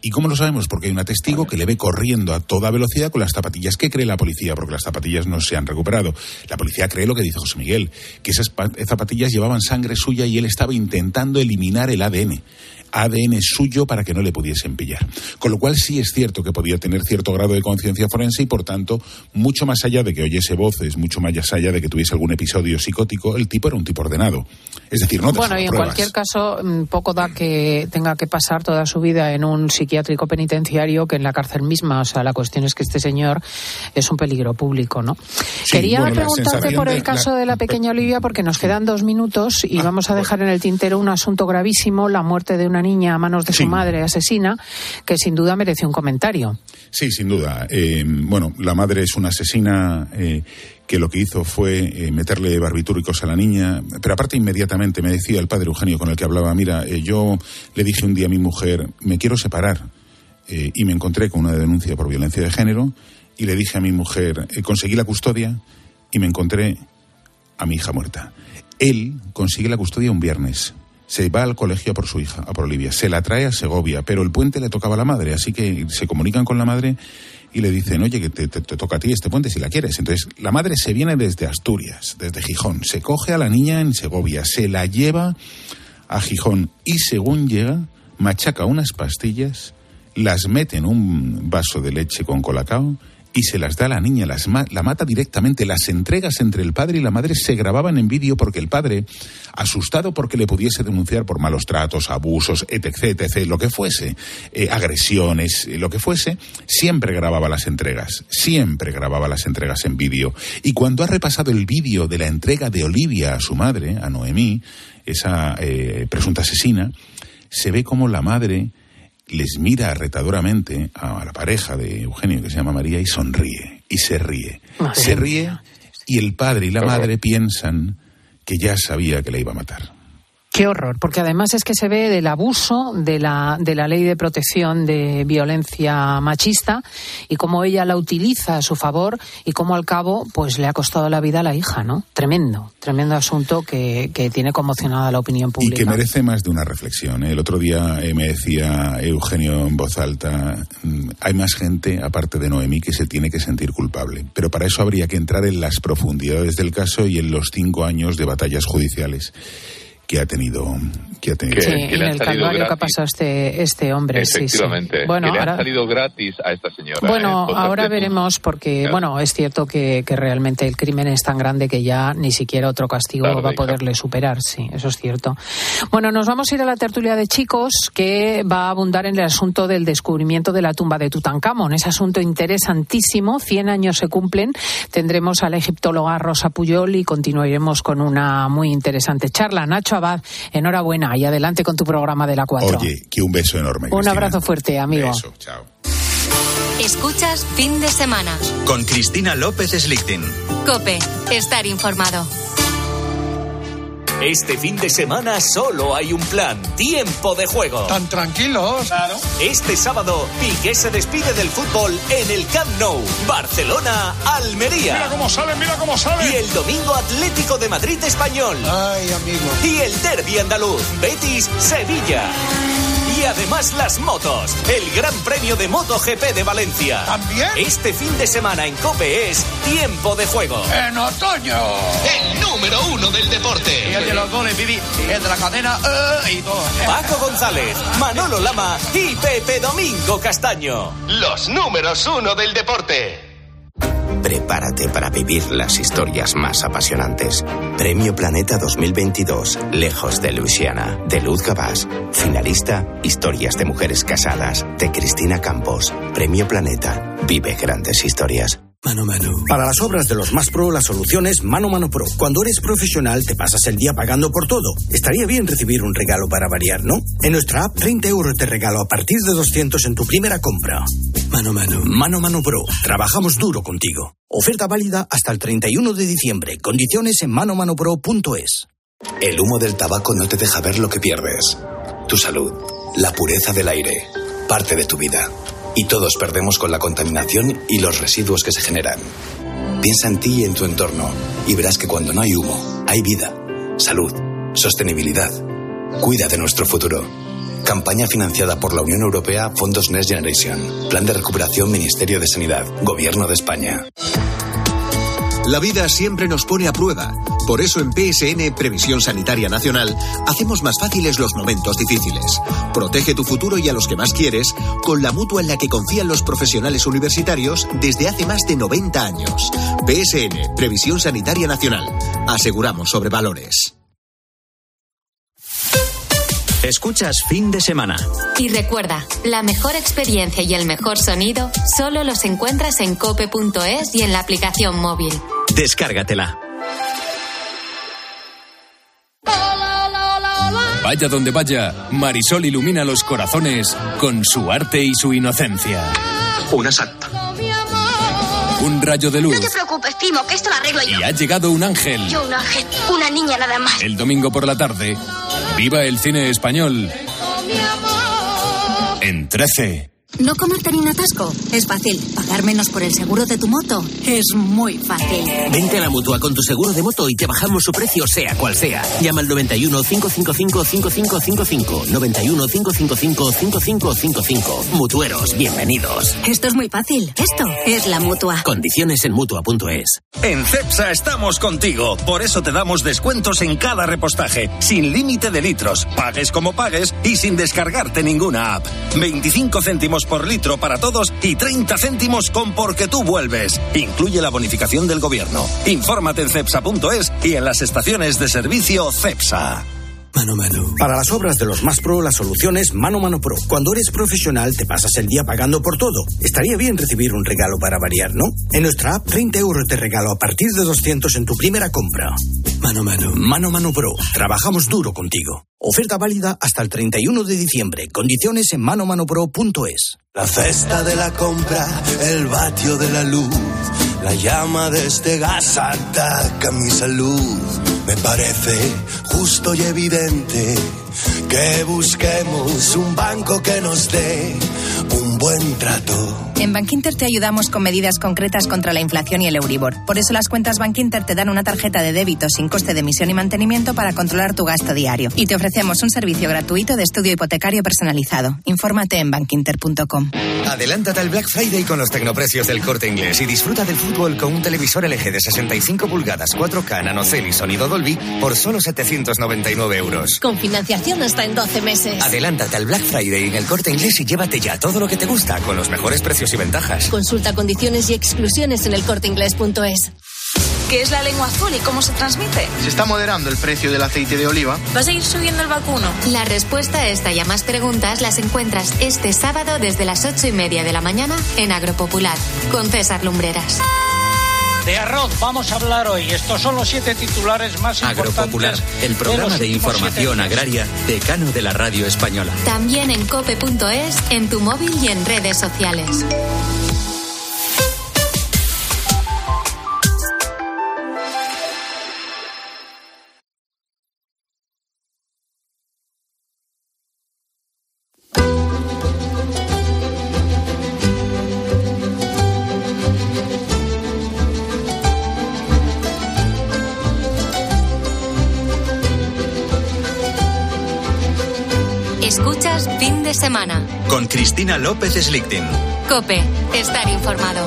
¿Y cómo lo sabemos? Porque hay una testigo que le ve corriendo a toda velocidad con las zapatillas. ¿Qué cree la policía? Porque las zapatillas no se han recuperado. La policía cree lo que dice José Miguel, que esas zapatillas llevaban sangre suya y él estaba intentando eliminar el ADN suyo para que no le pudiesen pillar. Con lo cual sí es cierto que podía tener cierto grado de conciencia forense y, por tanto, mucho más allá de que oyese voces, mucho más allá de que tuviese algún episodio psicótico, el tipo era un tipo ordenado. Es decir, no dejaba Bueno, y en pruebas. cualquier caso, poco da que tenga que pasar toda su vida en un psiquiátrico penitenciario que en la cárcel misma. O sea, la cuestión es que este señor es un peligro público, ¿no? Sí, Quería bueno, la preguntarte sensación por el caso de la pequeña Olivia, porque nos quedan 2 minutos y vamos a dejar en el tintero un asunto gravísimo, la muerte de una niña a manos de su madre asesina, que sin duda merece un comentario. Sí, sin duda. Bueno, la madre es una asesina que lo que hizo fue meterle barbitúricos a la niña, pero aparte inmediatamente me decía el padre Eugenio con el que hablaba, mira, yo le dije un día a mi mujer, me quiero separar, y me encontré con una denuncia por violencia de género, y le dije a mi mujer, conseguí la custodia y me encontré a mi hija muerta. Él consigue la custodia un viernes. Se va al colegio a por su hija, a por Olivia. Se la trae a Segovia, pero el puente le tocaba a la madre, así que se comunican con la madre y le dicen, oye, que te toca a ti este puente si la quieres. Entonces, la madre se viene desde Asturias, desde Gijón, se coge a la niña en Segovia, se la lleva a Gijón y según llega, machaca unas pastillas, las mete en un vaso de leche con colacao y se las da a la niña, la mata directamente. Las entregas entre el padre y la madre se grababan en vídeo porque el padre, asustado porque le pudiese denunciar por malos tratos, abusos, etc., lo que fuese, agresiones, lo que fuese, siempre grababa las entregas en vídeo. Y cuando ha repasado el vídeo de la entrega de Olivia a su madre, a Noemí, esa presunta asesina, se ve como la madre les mira retadoramente a la pareja de Eugenio, que se llama María, y sonríe, y se ríe. Se ríe y el padre y la madre piensan que ya sabía que la iba a matar. Qué horror, porque además es que se ve del abuso de la ley de protección de violencia machista y cómo ella la utiliza a su favor y cómo al cabo pues le ha costado la vida a la hija, ¿no? Tremendo asunto que tiene conmocionada la opinión pública. Y que merece más de una reflexión, ¿eh? El otro día me decía Eugenio en voz alta, hay más gente, aparte de Noemí, que se tiene que sentir culpable. Pero para eso habría que entrar en las profundidades del caso y en los 5 años de batallas judiciales que ha tenido. Sí, en el calvario que ha pasado este hombre. Efectivamente, sí. Bueno, que le ahora han salido gratis a esta señora. Bueno, ahora veremos, porque bueno, es cierto que realmente el crimen es tan grande que ya ni siquiera otro castigo va a poderle superar, sí, eso es cierto. Bueno, nos vamos a ir a la tertulia de chicos, que va a abundar en el asunto del descubrimiento de la tumba de Tutankamón. Es asunto interesantísimo, 100 años se cumplen, tendremos a la egiptóloga Rosa Puyol y continuaremos con una muy interesante charla. Nacho Abad, enhorabuena y adelante con tu programa de la 4. Oye, que un beso enorme, Cristina. Un abrazo fuerte, amigo. Un beso, chao. Escuchas Fin de Semana. Con Cristina López Slichting. COPE, estar informado. Este fin de semana solo hay un plan: tiempo de juego. ¿Tan tranquilos? Claro. Este sábado, Piqué se despide del fútbol en el Camp Nou. Barcelona-Almería. Mira cómo sale, mira cómo sale. Y el domingo, Atlético de Madrid-Español. Ay, amigo. Y el derbi andaluz, Betis-Sevilla. Y además las motos, el Gran Premio de MotoGP de Valencia. ¿También? Este fin de semana en COPE es tiempo de juego. ¡En otoño! El número 1 del deporte. Y el de los goles, Vivi, el de la cadena y todo. Paco González, Manolo Lama y Pepe Domingo Castaño. Los números 1 del deporte. Prepárate para vivir las historias más apasionantes. Premio Planeta 2022, Lejos de Luisiana, de Luz Gabás. Finalista, Historias de mujeres casadas, de Cristina Campos. Premio Planeta, vive grandes historias. Mano Mano. Para las obras de los más pro, la solución es Mano Mano Pro. Cuando eres profesional, te pasas el día pagando por todo. Estaría bien recibir un regalo para variar, ¿no? En nuestra app, 30 euros de regalo a partir de 200 en tu primera compra. Mano Mano. Mano Mano Pro. Trabajamos duro contigo. Oferta válida hasta el 31 de diciembre. Condiciones en manomanopro.es. El humo del tabaco no te deja ver lo que pierdes. Tu salud, la pureza del aire, parte de tu vida. Y todos perdemos con la contaminación y los residuos que se generan. Piensa en ti y en tu entorno y verás que cuando no hay humo, hay vida, salud, sostenibilidad. Cuida de nuestro futuro. Campaña financiada por la Unión Europea, Fondos Next Generation. Plan de recuperación, Ministerio de Sanidad, Gobierno de España. La vida siempre nos pone a prueba. Por eso en PSN, Previsión Sanitaria Nacional, hacemos más fáciles los momentos difíciles. Protege tu futuro y a los que más quieres con la mutua en la que confían los profesionales universitarios desde hace más de 90 años. PSN, Previsión Sanitaria Nacional. Aseguramos sobre valores. Escuchas Fin de Semana. Y recuerda, la mejor experiencia y el mejor sonido solo los encuentras en cope.es y en la aplicación móvil. Descárgatela. Vaya donde vaya, Marisol ilumina los corazones con su arte y su inocencia. Una santa. Un rayo de luz. No te preocupes, Timo, que esto lo arreglo yo. Y ha llegado un ángel. Yo un ángel, una niña nada más. El domingo por la tarde, viva el cine español en 13. No comerte ni un atasco. Es fácil. Pagar menos por el seguro de tu moto es muy fácil. Vente a la Mutua con tu seguro de moto y te bajamos su precio sea cual sea. Llama al 91 555 5555. 91 555 5555. Mutueros, bienvenidos. Esto es muy fácil. Esto es la Mutua. Condiciones en Mutua.es. En Cepsa estamos contigo. Por eso te damos descuentos en cada repostaje. Sin límite de litros. Pagues como pagues y sin descargarte ninguna app. 25 céntimos por litro para todos y 30 céntimos con Porque tú vuelves. Incluye la bonificación del gobierno. Infórmate en cepsa.es y en las estaciones de servicio Cepsa. Mano Mano. Para las obras de los más pro, la solución es Mano Mano Pro. Cuando eres profesional, te pasas el día pagando por todo. Estaría bien recibir un regalo para variar, ¿no? En nuestra app, 30 euros de regalo a partir de 200 en tu primera compra. Mano Mano. Mano Mano Pro. Trabajamos duro contigo. Oferta válida hasta el 31 de diciembre. Condiciones en manomanopro.es. La cesta de la compra, el vatio de la luz, la llama de este gas ataca mi salud. Me parece justo y evidente que busquemos un banco que nos dé un buen trato. En Bankinter te ayudamos con medidas concretas contra la inflación y el Euribor. Por eso las cuentas Bankinter te dan una tarjeta de débito sin coste de emisión y mantenimiento para controlar tu gasto diario. Y te ofrecemos un servicio gratuito de estudio hipotecario personalizado. Infórmate en bankinter.com. Adelántate al Black Friday con los tecnoprecios del Corte Inglés y disfruta del fútbol con un televisor LG de 65 pulgadas, 4K, nanocell y sonido Dolby por solo 799 euros. Con financiación hasta en 12 meses. Adelántate al Black Friday en el Corte Inglés y llévate ya todo lo que te gusta con los mejores precios y ventajas. Consulta condiciones y exclusiones en elcorteingles.es. ¿Qué es la lengua azul y cómo se transmite? Se está moderando el precio del aceite de oliva. ¿Va a seguir subiendo el vacuno? La respuesta a esta y a más preguntas las encuentras este sábado desde las 8:30 de la mañana en Agropopular, con César Lumbreras. De arroz vamos a hablar hoy. Estos son los 7 titulares más importantes. Agropopular, el programa de información agraria decano de la radio española. También en cope.es, en tu móvil y en redes sociales. Escuchas Fin de Semana. Con Cristina López Slichting. COPE. Estar informado.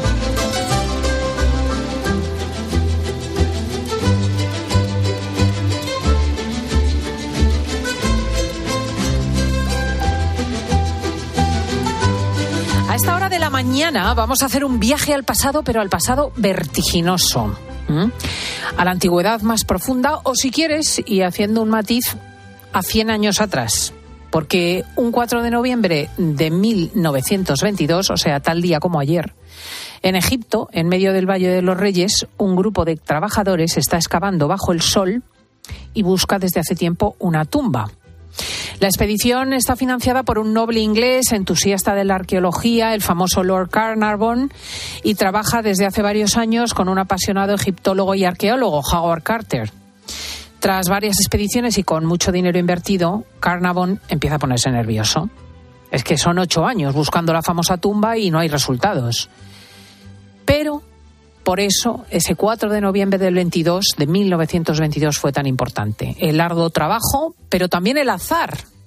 A esta hora de la mañana vamos a hacer un viaje al pasado, pero al pasado vertiginoso. A la antigüedad más profunda, o si quieres, y haciendo un matiz, a 100 años atrás. Porque un 4 de noviembre de 1922, o sea, tal día como ayer, en Egipto, en medio del Valle de los Reyes, un grupo de trabajadores está excavando bajo el sol y busca desde hace tiempo una tumba. La expedición está financiada por un noble inglés, entusiasta de la arqueología, el famoso Lord Carnarvon, y trabaja desde hace varios años con un apasionado egiptólogo y arqueólogo, Howard Carter. Tras varias expediciones y con mucho dinero invertido, Carnarvon empieza a ponerse nervioso. Es que son 8 años buscando la famosa tumba y no hay resultados. Pero por eso ese 4 de noviembre de 1922 fue tan importante. El arduo trabajo, pero también el azar.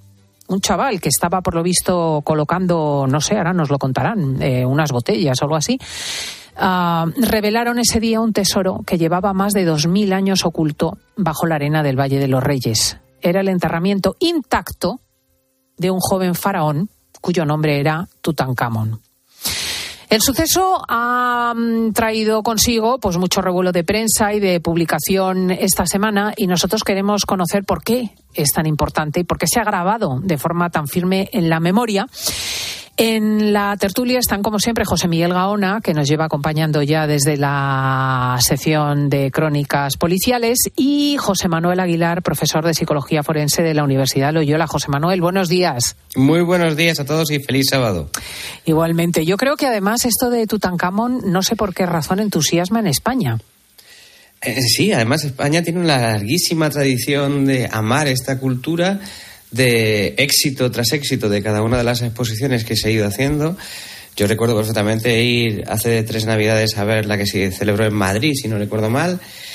un chaval que estaba por lo visto colocando, no sé, ahora nos lo contarán, unas botellas o algo así, revelaron ese día un tesoro que llevaba más de 2000 años oculto bajo la arena del Valle de los Reyes. Era el enterramiento intacto de un joven faraón cuyo nombre era Tutankamón. El suceso ha traído consigo pues mucho revuelo de prensa y de publicación esta semana, y nosotros queremos conocer por qué es tan importante y por qué se ha grabado de forma tan firme en la memoria. En la tertulia están, como siempre, José Miguel Gaona, que nos lleva acompañando ya desde la sección de crónicas policiales, y José Manuel Aguilar, profesor de Psicología Forense de la Universidad Loyola. José Manuel, buenos días. Muy buenos días a todos y feliz sábado. Igualmente. Yo creo que además esto de Tutankamón, no sé por qué razón, entusiasma en España. Sí, además España tiene una larguísima tradición de amar esta cultura, de éxito tras éxito de cada una de las exposiciones que se ha ido haciendo. Yo recuerdo perfectamente ir hace 3 Navidades a ver la que se celebró en Madrid, si no recuerdo mal,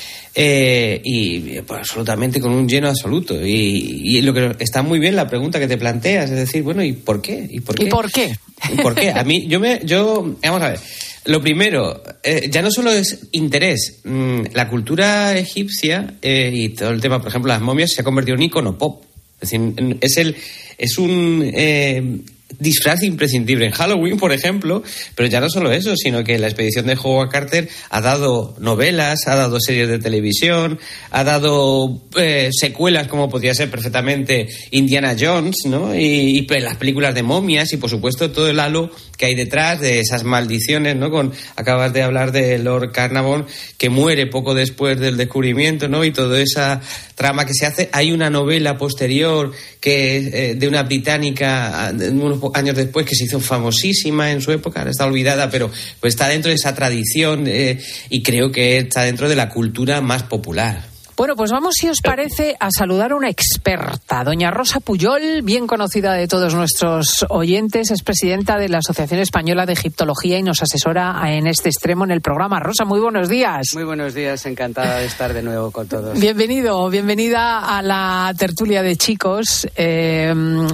y pues, absolutamente con un lleno absoluto. Y lo que está muy bien la pregunta que te planteas, es decir, bueno, ¿y por qué? ¿Y por qué? ¿Y por qué? ¿Y por qué? A mí, vamos a ver. Lo primero, ya no solo es interés. La cultura egipcia y todo el tema, por ejemplo, las momias, se ha convertido en un icono pop. Es decir, es un disfraz imprescindible en Halloween, por ejemplo, pero ya no solo eso, sino que la expedición de Howard Carter ha dado novelas, ha dado series de televisión, ha dado secuelas como podría ser perfectamente Indiana Jones, ¿no? Y las películas de momias y, por supuesto, todo el halo que hay detrás de esas maldiciones, ¿no? Acabas de hablar de Lord Carnarvon, que muere poco después del descubrimiento, ¿no? Y toda esa trama que se hace. Hay una novela posterior que de una británica unos años después que se hizo famosísima en su época, ahora está olvidada, pero pues está dentro de esa tradición y creo que está dentro de la cultura más popular. Bueno, pues vamos, si os parece, a saludar a una experta, doña Rosa Pujol, bien conocida de todos nuestros oyentes, es presidenta de la Asociación Española de Egiptología y nos asesora en este extremo en el programa. Rosa, muy buenos días. Muy buenos días, encantada de estar de nuevo con todos. Bienvenida a la tertulia de chicos. Este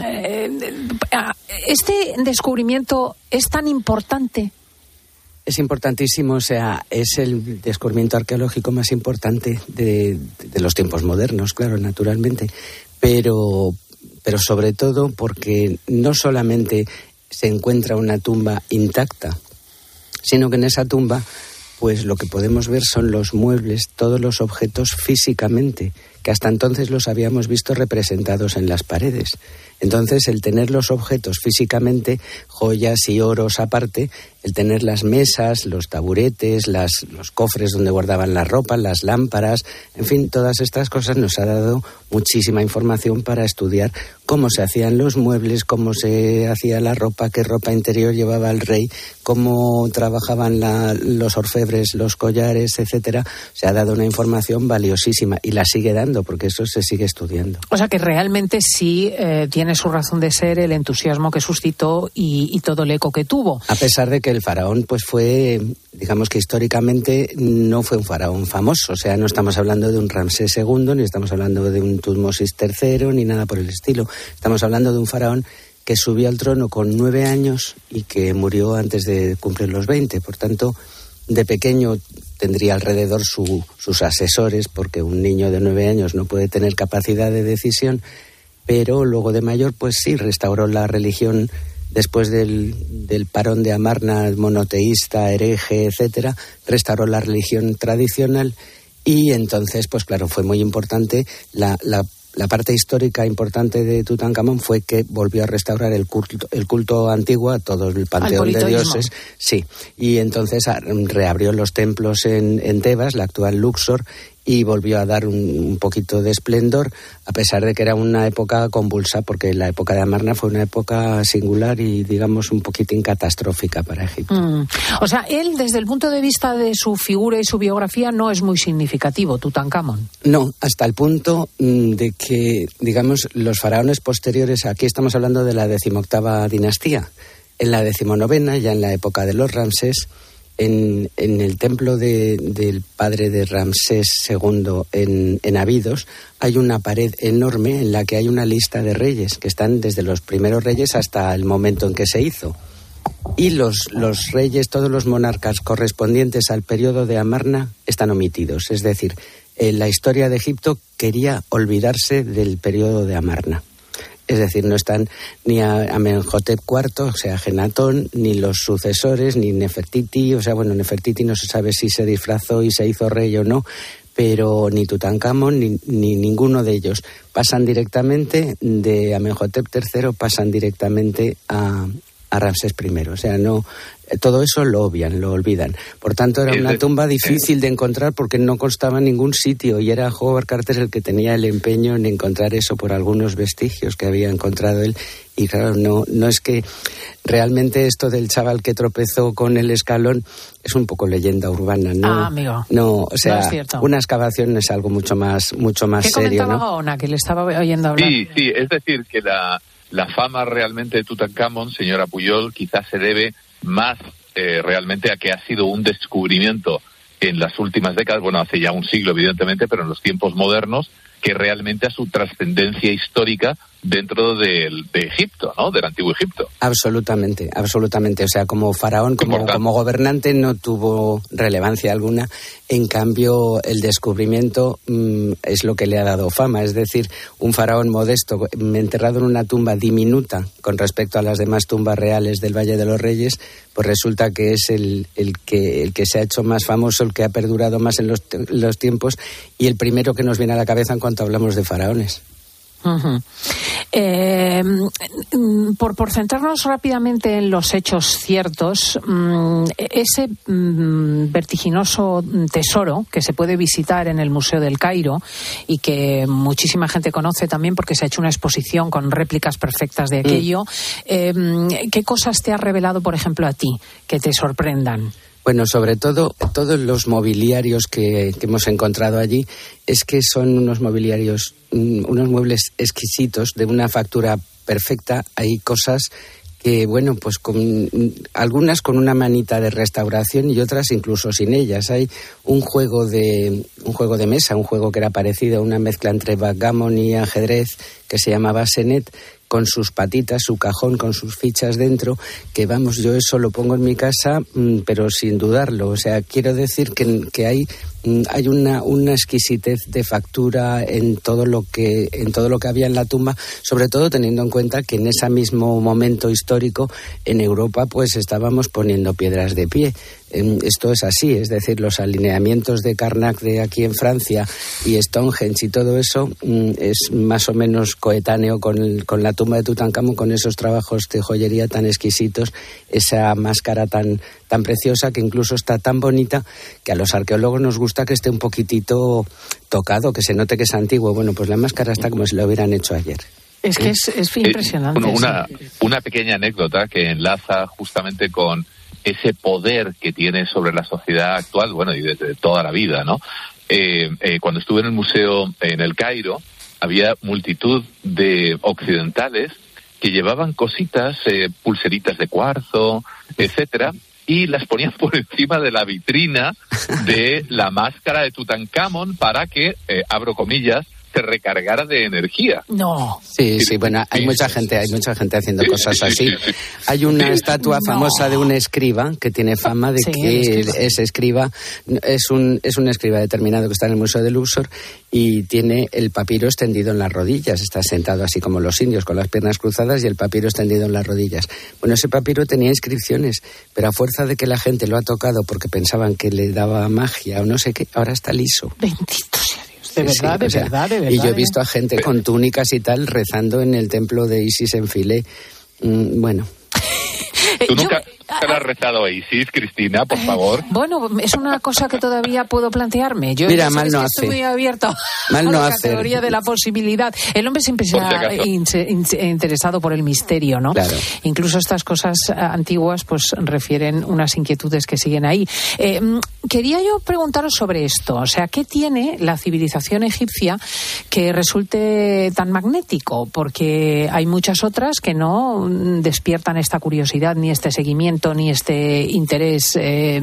descubrimiento es tan importante. Es importantísimo, o sea, es el descubrimiento arqueológico más importante de los tiempos modernos, claro, naturalmente, pero sobre todo porque no solamente se encuentra una tumba intacta, sino que en esa tumba, pues lo que podemos ver son los muebles, todos los objetos físicamente, que hasta entonces los habíamos visto representados en las paredes. Entonces, el tener los objetos físicamente, joyas y oros aparte, el tener las mesas, los taburetes, los cofres donde guardaban la ropa, las lámparas, en fin, todas estas cosas nos ha dado muchísima información para estudiar cómo se hacían los muebles, cómo se hacía la ropa, qué ropa interior llevaba el rey, cómo trabajaban los orfebres, los collares, etcétera. Se ha dado una información valiosísima y la sigue dando porque eso se sigue estudiando. O sea que realmente sí tiene su razón de ser el entusiasmo que suscitó y todo el eco que tuvo. A pesar de que el faraón pues fue, digamos que históricamente no fue un faraón famoso, o sea, no estamos hablando de un Ramsés II, ni estamos hablando de un Tutmosis III, ni nada por el estilo. Estamos hablando de un faraón que subió al trono con 9 años y que murió antes de cumplir los 20. Por tanto, de pequeño tendría alrededor sus asesores, porque un niño de 9 años no puede tener capacidad de decisión, pero luego de mayor, pues sí, restauró la religión después del parón de Amarna, monoteísta, hereje, etcétera, restauró la religión tradicional y entonces, pues claro, fue muy importante la parte histórica importante de Tutankamón fue que volvió a restaurar el culto antiguo a todo el panteón de dioses. Sí, y entonces reabrió los templos en Tebas, la actual Luxor, y volvió a dar un poquito de esplendor, a pesar de que era una época convulsa, porque la época de Amarna fue una época singular y, digamos, un poquitín catastrófica para Egipto. O sea, él, desde el punto de vista de su figura y su biografía, no es muy significativo, Tutankamón. No, hasta el punto de que, digamos, los faraones posteriores, aquí estamos hablando de la 18ª dinastía, en la 19ª, ya en la época de los Ramsés, en el templo del padre de Ramsés II en Abidos hay una pared enorme en la que hay una lista de reyes que están desde los primeros reyes hasta el momento en que se hizo. Y los reyes, todos los monarcas correspondientes al periodo de Amarna están omitidos. Es decir, la historia de Egipto quería olvidarse del periodo de Amarna. Es decir, no están ni Amenhotep IV, o sea, Ajenatón, ni los sucesores, ni Nefertiti. O sea, bueno, Nefertiti no se sabe si se disfrazó y se hizo rey o no, pero ni Tutankamón ni ninguno de ellos. Pasan directamente de Amenhotep III, pasan directamente a Ramsés I. O sea, no, todo eso lo obvian, lo olvidan. Por tanto, era una tumba difícil de encontrar porque no constaba en ningún sitio, y era Howard Carter el que tenía el empeño en encontrar eso por algunos vestigios que había encontrado él. Y claro, no es que realmente esto del chaval que tropezó con el escalón es un poco leyenda urbana, ¿no? Amigo. No, o sea, no es una excavación es algo mucho más serio, comentaba ¿no? Gaona, que le estaba oyendo hablar? Sí, es decir, que la fama realmente de Tutankamón, señora Puyol, quizás se debe más realmente a que ha sido un descubrimiento en las últimas décadas, bueno, hace ya un siglo evidentemente, pero en los tiempos modernos, que realmente a su trascendencia histórica dentro de Egipto, ¿no? Del antiguo Egipto. Absolutamente. O sea, como faraón, como gobernante no tuvo relevancia alguna. En cambio, el descubrimiento es lo que le ha dado fama. Es decir, un faraón modesto enterrado en una tumba diminuta con respecto a las demás tumbas reales del Valle de los Reyes, pues resulta que es el que se ha hecho más famoso, el que ha perdurado más en los tiempos, y el primero que nos viene a la cabeza en cuanto hablamos de faraones. Uh-huh. Por centrarnos rápidamente en los hechos ciertos, ese vertiginoso tesoro que se puede visitar en el Museo del Cairo y que muchísima gente conoce también porque se ha hecho una exposición con réplicas perfectas de aquello, ¿qué cosas te ha revelado, por ejemplo, a ti que te sorprendan? Bueno, sobre todo, todos los mobiliarios que hemos encontrado allí es que son unos mobiliarios, unos muebles exquisitos, de una factura perfecta. Hay cosas que, bueno, pues algunas con una manita de restauración y otras incluso sin ellas. Hay un juego de mesa, un juego que era parecido a una mezcla entre backgammon y ajedrez, que se llamaba Senet, con sus patitas, su cajón, con sus fichas dentro, que vamos, yo eso lo pongo en mi casa, pero sin dudarlo. O sea, quiero decir que hay una exquisitez de factura en todo lo que había en la tumba, sobre todo teniendo en cuenta que en ese mismo momento histórico en Europa pues estábamos poniendo piedras de pie. Esto es así, es decir, los alineamientos de Karnak de aquí en Francia y Stonehenge y todo eso es más o menos coetáneo con la tumba de Tutankamón, con esos trabajos de joyería tan exquisitos, esa máscara tan preciosa, que incluso está tan bonita que a los arqueólogos nos gusta que esté un poquitito tocado, que se note que es antiguo. Bueno, pues la máscara está como si lo hubieran hecho ayer. Es que es impresionante. Una pequeña anécdota que enlaza justamente con ese poder que tiene sobre la sociedad actual, bueno, y desde toda la vida, ¿no? Cuando estuve en el museo en el Cairo, había multitud de occidentales que llevaban cositas, pulseritas de cuarzo, etcétera, y las ponían por encima de la vitrina de la máscara de Tutankamón para que, abro comillas, se recargara de energía. No. Sí, bueno, hay mucha gente haciendo cosas así. Hay una estatua famosa de un escriba que tiene fama de que ese escriba es un escriba determinado que está en el Museo de Luxor y tiene el papiro extendido en las rodillas. Está sentado así como los indios, con las piernas cruzadas y el papiro extendido en las rodillas. Bueno, ese papiro tenía inscripciones, pero a fuerza de que la gente lo ha tocado porque pensaban que le daba magia o no sé qué, ahora está liso. Bendito sea Dios. De verdad. Y yo he visto a gente con túnicas y tal rezando en el templo de Isis en Filé. Bueno. ¿Tú nunca has rezado a Isis, Cristina, por favor? Bueno, es una cosa que todavía puedo plantearme. Yo Mira, mal no hace. Estoy muy abierto mal a no la hace. categoría de la posibilidad. El hombre siempre se ha interesado por el misterio, ¿no? Claro. Incluso estas cosas antiguas pues refieren unas inquietudes que siguen ahí. Quería yo preguntaros sobre esto. O sea, ¿qué tiene la civilización egipcia que resulte tan magnético? Porque hay muchas otras que no despiertan esta curiosidad ni este seguimiento. conocimiento ni este interés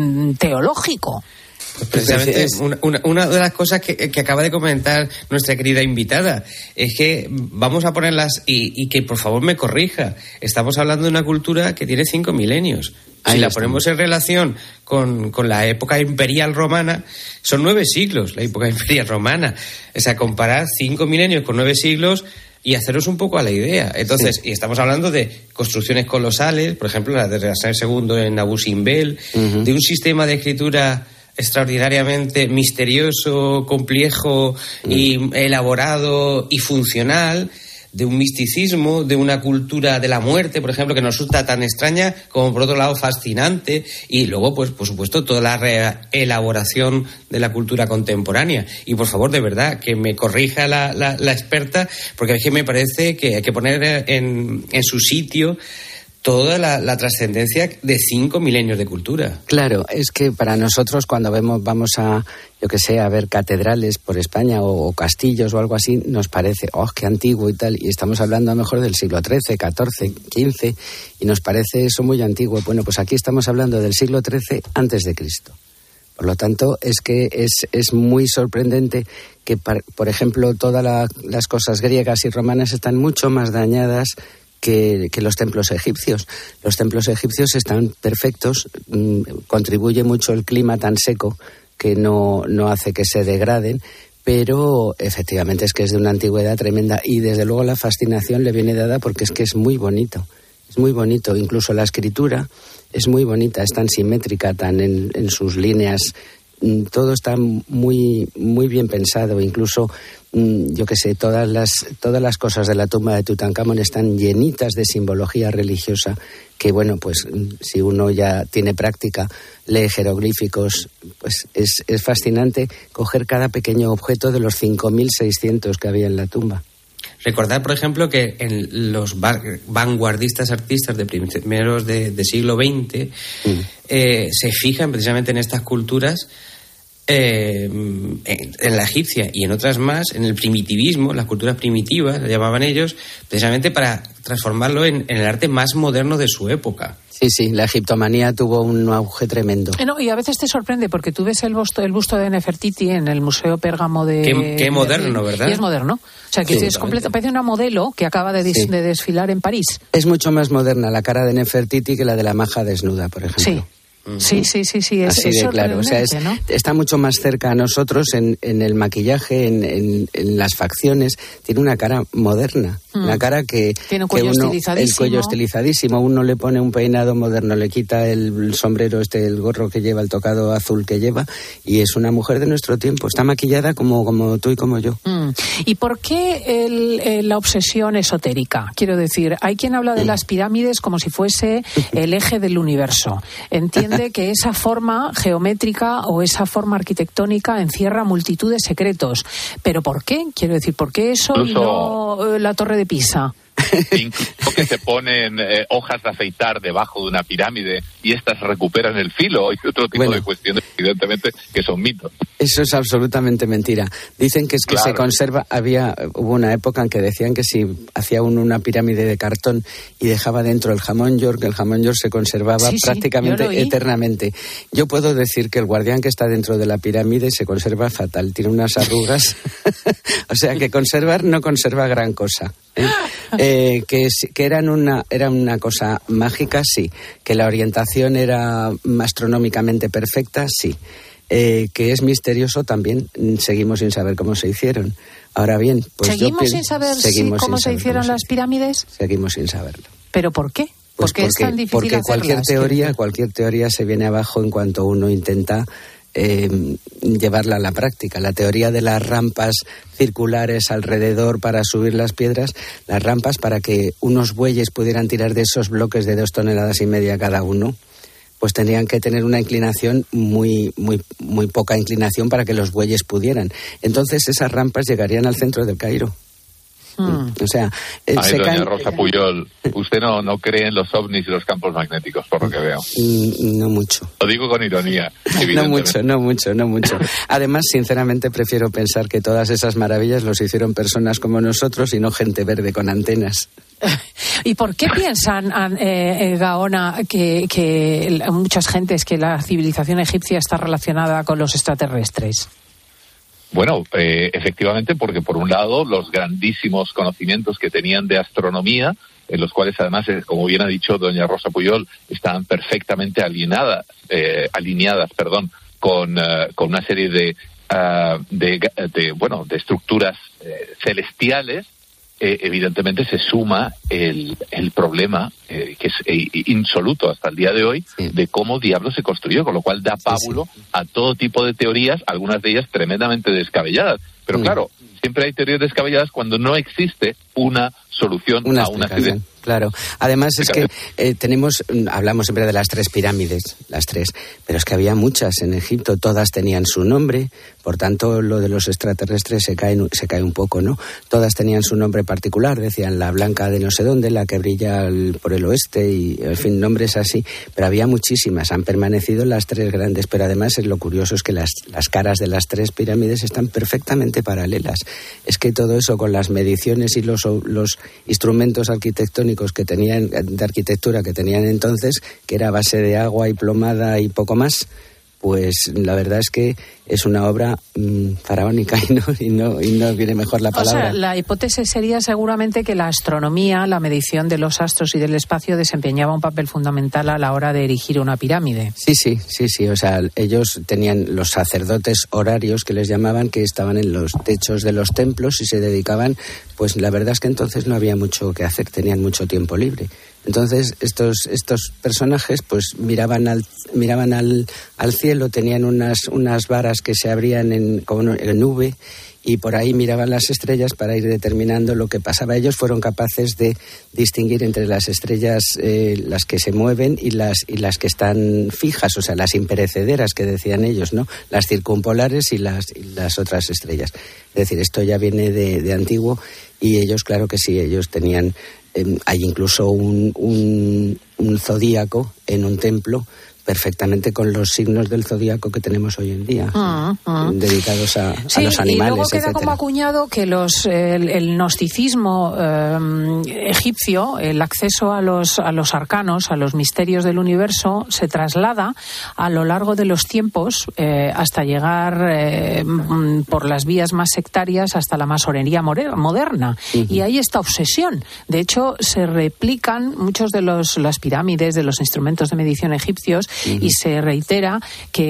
teológico. Pues precisamente una de las cosas que acaba de comentar nuestra querida invitada es que vamos a ponerlas y que por favor me corrija. Estamos hablando de una cultura que tiene 5 milenios. Si la ponemos en relación con la época imperial romana, son 9 siglos la época imperial romana. O sea, comparar 5 milenios con 9 siglos y haceros un poco a la idea. Entonces, y estamos hablando de construcciones colosales, por ejemplo, la de Ramsés II en Abu Simbel, de un sistema de escritura extraordinariamente misterioso, complejo y elaborado y funcional, de un misticismo, de una cultura de la muerte, por ejemplo, que nos resulta tan extraña como por otro lado fascinante, y luego, pues por supuesto, toda la elaboración de la cultura contemporánea. Y por favor, de verdad, que me corrija la experta, porque es que me parece que hay que poner en su sitio toda la trascendencia de 5 milenios de cultura. Claro, es que para nosotros cuando vamos a, yo que sé, a ver catedrales por España o castillos o algo así, nos parece, qué antiguo y tal, y estamos hablando a lo mejor del siglo XIII, XIV, XV, y nos parece eso muy antiguo. Bueno, pues aquí estamos hablando del siglo XIII antes de Cristo. Por lo tanto, es que es muy sorprendente que, por ejemplo, todas las cosas griegas y romanas están mucho más dañadas que los templos egipcios. Los templos egipcios están perfectos, contribuye mucho el clima tan seco que no hace que se degraden, pero efectivamente es que es de una antigüedad tremenda y desde luego la fascinación le viene dada porque es que es muy bonito, incluso la escritura es muy bonita, es tan simétrica, tan en sus líneas, todo está muy muy bien pensado, incluso yo que sé, todas las cosas de la tumba de Tutankamón están llenitas de simbología religiosa que, bueno, pues si uno ya tiene práctica, lee jeroglíficos, pues es fascinante coger cada pequeño objeto de los 5.600 que había en la tumba. Recordad, por ejemplo, que en los vanguardistas artistas de primeros de siglo XX se fijan precisamente en estas culturas, en la egipcia y en otras más, en el primitivismo, las culturas primitivas, lo llamaban ellos, precisamente para transformarlo en el arte más moderno de su época. Sí, la egiptomanía tuvo un auge tremendo. No, y a veces te sorprende porque tú ves el busto de Nefertiti en el Museo Pérgamo de... Qué moderno, ¿verdad? Y es moderno. O sea, que sí, es completo, parece una modelo que acaba de desfilar en París. Es mucho más moderna la cara de Nefertiti que la de la maja desnuda, por ejemplo. Sí, así de claro, o sea, ¿no? Está mucho más cerca a nosotros en el maquillaje, en las facciones. Tiene una cara moderna, una cara que tiene un cuello estilizadísimo. El cuello estilizadísimo, uno le pone un peinado moderno, le quita el sombrero el gorro que lleva, el tocado azul que lleva, y es una mujer de nuestro tiempo, está maquillada como tú y como yo. ¿Y por qué la obsesión esotérica? Quiero decir, hay quien habla de las pirámides como si fuese el eje del universo. Entiende que esa forma geométrica o esa forma arquitectónica encierra multitud de secretos. ¿Pero por qué? Quiero decir, ¿por qué eso y no la Torre de Pisa? Incluso que se ponen hojas de afeitar debajo de una pirámide y estas recuperan el filo y otro tipo de cuestiones, evidentemente, que son mitos. Eso es absolutamente mentira. Dicen que es que se conserva, hubo una época en que decían que si hacía una pirámide de cartón y dejaba dentro el jamón york, se conservaba prácticamente eternamente. Yo puedo decir que el guardián que está dentro de la pirámide se conserva fatal, tiene unas arrugas, o sea que conservar no conserva gran cosa. Que era una cosa mágica, sí. Que la orientación era astronómicamente perfecta, sí. Que es misterioso también, seguimos sin saber cómo se hicieron. Ahora bien, pues ¿Seguimos sin saber cómo se hicieron las pirámides? Seguimos sin saberlo. ¿Pero por qué? Pues porque es tan difícil hacerlas. cualquier teoría se viene abajo en cuanto uno intenta llevarla a la práctica. La teoría de las rampas circulares alrededor para subir las piedras, las rampas para que unos bueyes pudieran tirar de esos bloques de 2,5 toneladas cada uno, pues tendrían que tener una inclinación muy poca inclinación para que los bueyes pudieran. Entonces esas rampas llegarían al centro del Cairo. O sea, doña Rosa Pujol, usted no cree en los ovnis y los campos magnéticos, por lo que veo. No mucho. Lo digo con ironía. No mucho. Además, sinceramente, prefiero pensar que todas esas maravillas los hicieron personas como nosotros y no gente verde con antenas. ¿Y por qué piensan, Gaona, que muchas gentes que la civilización egipcia está relacionada con los extraterrestres? Bueno, efectivamente, porque por un lado los grandísimos conocimientos que tenían de astronomía, en los cuales además, como bien ha dicho doña Rosa Pujol, estaban perfectamente alineadas, con una serie de estructuras celestiales. Evidentemente se suma el problema que es insoluto hasta el día de hoy de cómo diablos se construyó, con lo cual da pábulo a todo tipo de teorías, algunas de ellas tremendamente descabelladas. Pero claro, siempre hay teorías descabelladas cuando no existe una solución a una serie. Claro, además es que hablamos siempre de las 3 pirámides, pero es que había muchas en Egipto, todas tenían su nombre, por tanto lo de los extraterrestres se cae un poco, ¿no? Todas tenían su nombre particular, decían la blanca de no sé dónde, la que brilla por el oeste, y en fin, nombres así, pero había muchísimas, han permanecido las 3 grandes, pero además lo curioso es que las caras de las 3 pirámides están perfectamente paralelas. Es que todo eso con las mediciones y los instrumentos arquitectónicos de arquitectura que tenían entonces, que era a base de agua y plomada y poco más, pues la verdad es que es una obra faraónica y no viene mejor la palabra. O sea, la hipótesis sería seguramente que la astronomía, la medición de los astros y del espacio desempeñaba un papel fundamental a la hora de erigir una pirámide. Sí. O sea, ellos tenían los sacerdotes horarios, que les llamaban, que estaban en los techos de los templos y se dedicaban, pues la verdad es que entonces no había mucho que hacer, tenían mucho tiempo libre. Entonces estos personajes pues miraban al cielo, tenían unas varas que se abrían como en nube, y por ahí miraban las estrellas para ir determinando lo que pasaba. Ellos fueron capaces de distinguir entre las estrellas, las que se mueven y las que están fijas, o sea, las imperecederas que decían ellos, ¿no? Las circumpolares y las otras estrellas. Es decir, esto ya viene de antiguo, y ellos, claro que sí, ellos tenían... hay incluso un zodíaco en un templo, perfectamente con los signos del zodíaco que tenemos hoy en día, dedicados a los animales, y luego queda etcétera. como acuñado que el gnosticismo egipcio, el acceso a los arcanos, a los misterios del universo, se traslada a lo largo de los tiempos hasta llegar por las vías más sectarias hasta la masonería moderna. Y hay esta obsesión. De hecho, se replican muchos de las pirámides, de los instrumentos de medición egipcios, y se reitera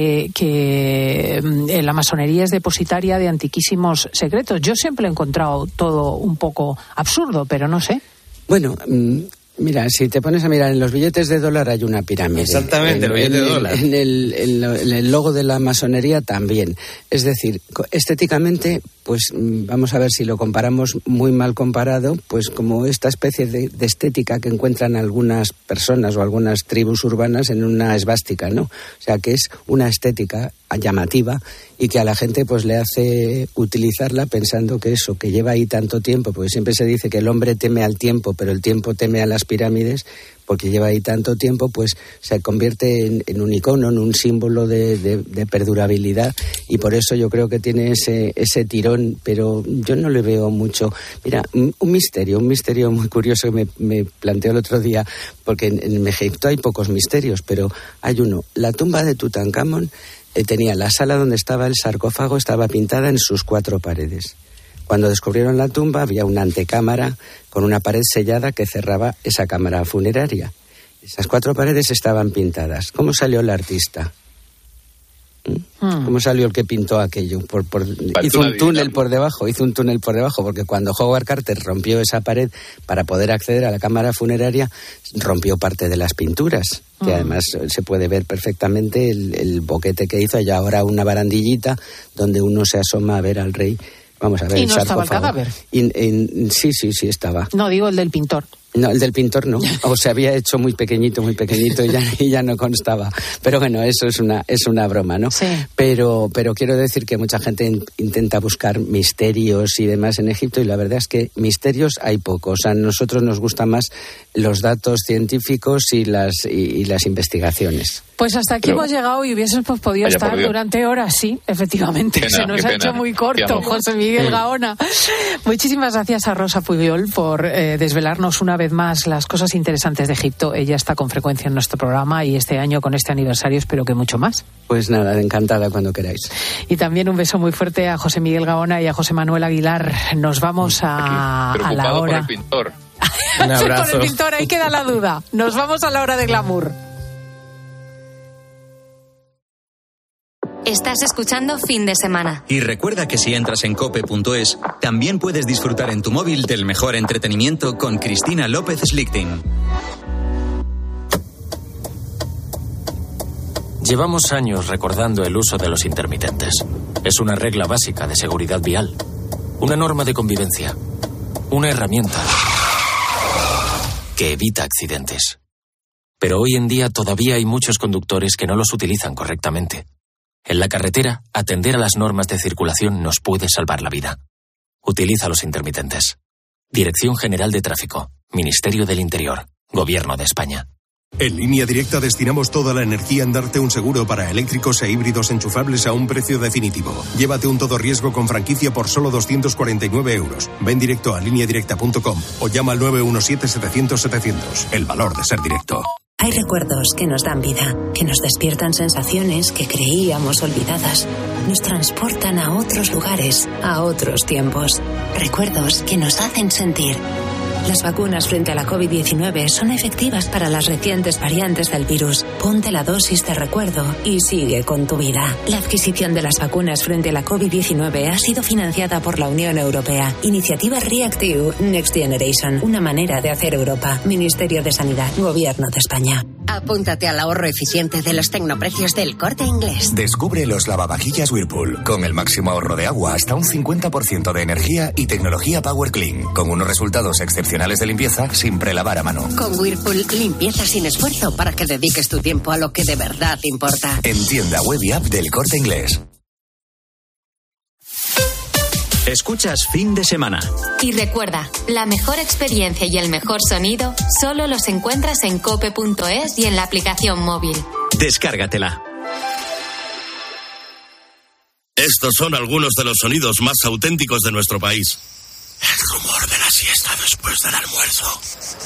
que la masonería es depositaria de antiquísimos secretos. Yo siempre he encontrado todo un poco absurdo, pero no sé. Bueno, mira, si te pones a mirar en los billetes de dólar hay una pirámide. Exactamente, el billete de dólar. En el logo de la masonería también. Es decir, estéticamente, pues vamos a ver si lo comparamos muy mal comparado, pues como esta especie de estética que encuentran algunas personas o algunas tribus urbanas en una esvástica, ¿no? O sea, que es una estética llamativa y que a la gente pues le hace utilizarla pensando que eso, que lleva ahí tanto tiempo, porque siempre se dice que el hombre teme al tiempo, pero el tiempo teme a las pirámides, porque lleva ahí tanto tiempo, pues se convierte en un icono, en un símbolo de perdurabilidad, y por eso yo creo que tiene ese tirón, pero yo no le veo mucho. Mira, un misterio muy curioso que me planteó el otro día, porque en Egipto hay pocos misterios, pero hay uno. La tumba de Tutankamón tenía la sala donde estaba el sarcófago, estaba pintada en sus 4 paredes. Cuando descubrieron la tumba había una antecámara con una pared sellada que cerraba esa cámara funeraria. Esas 4 paredes estaban pintadas. ¿Cómo salió el artista? ¿Cómo salió el que pintó aquello? Hizo un túnel por debajo, porque cuando Howard Carter rompió esa pared para poder acceder a la cámara funeraria, rompió parte de las pinturas, que además se puede ver perfectamente el boquete que hizo. Hay ahora una barandillita donde uno se asoma a ver al rey. Vamos a ver. ¿Y no estaba el cadáver? Sí estaba. No, digo el del pintor. No, el del pintor no. O se había hecho muy pequeñito y ya no constaba. Pero bueno, eso es una broma, ¿no? Sí. Pero quiero decir que mucha gente intenta buscar misterios y demás en Egipto, y la verdad es que misterios hay pocos. A nosotros nos gustan más los datos científicos y las investigaciones. Pues hasta aquí hemos llegado y hubiésemos podido estar durante horas, sí, efectivamente. Se nos ha hecho muy corto, José Miguel Gaona. Muchísimas gracias a Rosa Puyol por desvelarnos una vez más las cosas interesantes de Egipto. Ella está con frecuencia en nuestro programa y este año, con este aniversario, espero que mucho más. Pues nada, encantada cuando queráis. Y también un beso muy fuerte a José Miguel Gaona y a José Manuel Aguilar. Nos vamos a la hora. Por el pintor. Un abrazo. Por el pintor, ahí queda la duda. Nos vamos a la hora de glamour. Estás escuchando Fin de Semana. Y recuerda que si entras en cope.es, también puedes disfrutar en tu móvil del mejor entretenimiento con Cristina López Slichting. Llevamos años recordando el uso de los intermitentes. Es una regla básica de seguridad vial, una norma de convivencia, una herramienta que evita accidentes. Pero hoy en día todavía hay muchos conductores que no los utilizan correctamente. En la carretera, atender a las normas de circulación nos puede salvar la vida. Utiliza los intermitentes. Dirección General de Tráfico, Ministerio del Interior, Gobierno de España. En Línea Directa destinamos toda la energía en darte un seguro para eléctricos e híbridos enchufables a un precio definitivo. Llévate un todo riesgo con franquicia por solo 249 euros. Ven directo a lineadirecta.com o llama al 917-700-700. El valor de ser directo. Hay recuerdos que nos dan vida, que nos despiertan sensaciones que creíamos olvidadas. Nos transportan a otros lugares, a otros tiempos. Recuerdos que nos hacen sentir. Las vacunas frente a la COVID-19 son efectivas para las recientes variantes del virus. Ponte la dosis de recuerdo y sigue con tu vida. La adquisición de las vacunas frente a la COVID-19 ha sido financiada por la Unión Europea. Iniciativa Reactive Next Generation. Una manera de hacer Europa. Ministerio de Sanidad. Gobierno de España. Apúntate al ahorro eficiente de los tecnoprecios del Corte Inglés. Descubre los lavavajillas Whirlpool, con el máximo ahorro de agua hasta un 50% de energía y tecnología Power Clean, con unos resultados excepcionales de limpieza sin prelavar a mano. Con Whirlpool, limpieza sin esfuerzo para que dediques tu tiempo a lo que de verdad importa. En tienda web y app del Corte Inglés. Escuchas Fin de Semana. Y recuerda, la mejor experiencia y el mejor sonido solo los encuentras en cope.es y en la aplicación móvil. Descárgatela. Estos son algunos de los sonidos más auténticos de nuestro país. El rumor de la siesta después del almuerzo.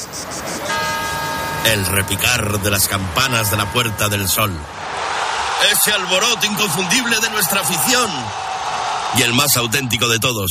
El repicar de las campanas de la Puerta del Sol. Ese alboroto inconfundible de nuestra afición. Y el más auténtico de todos.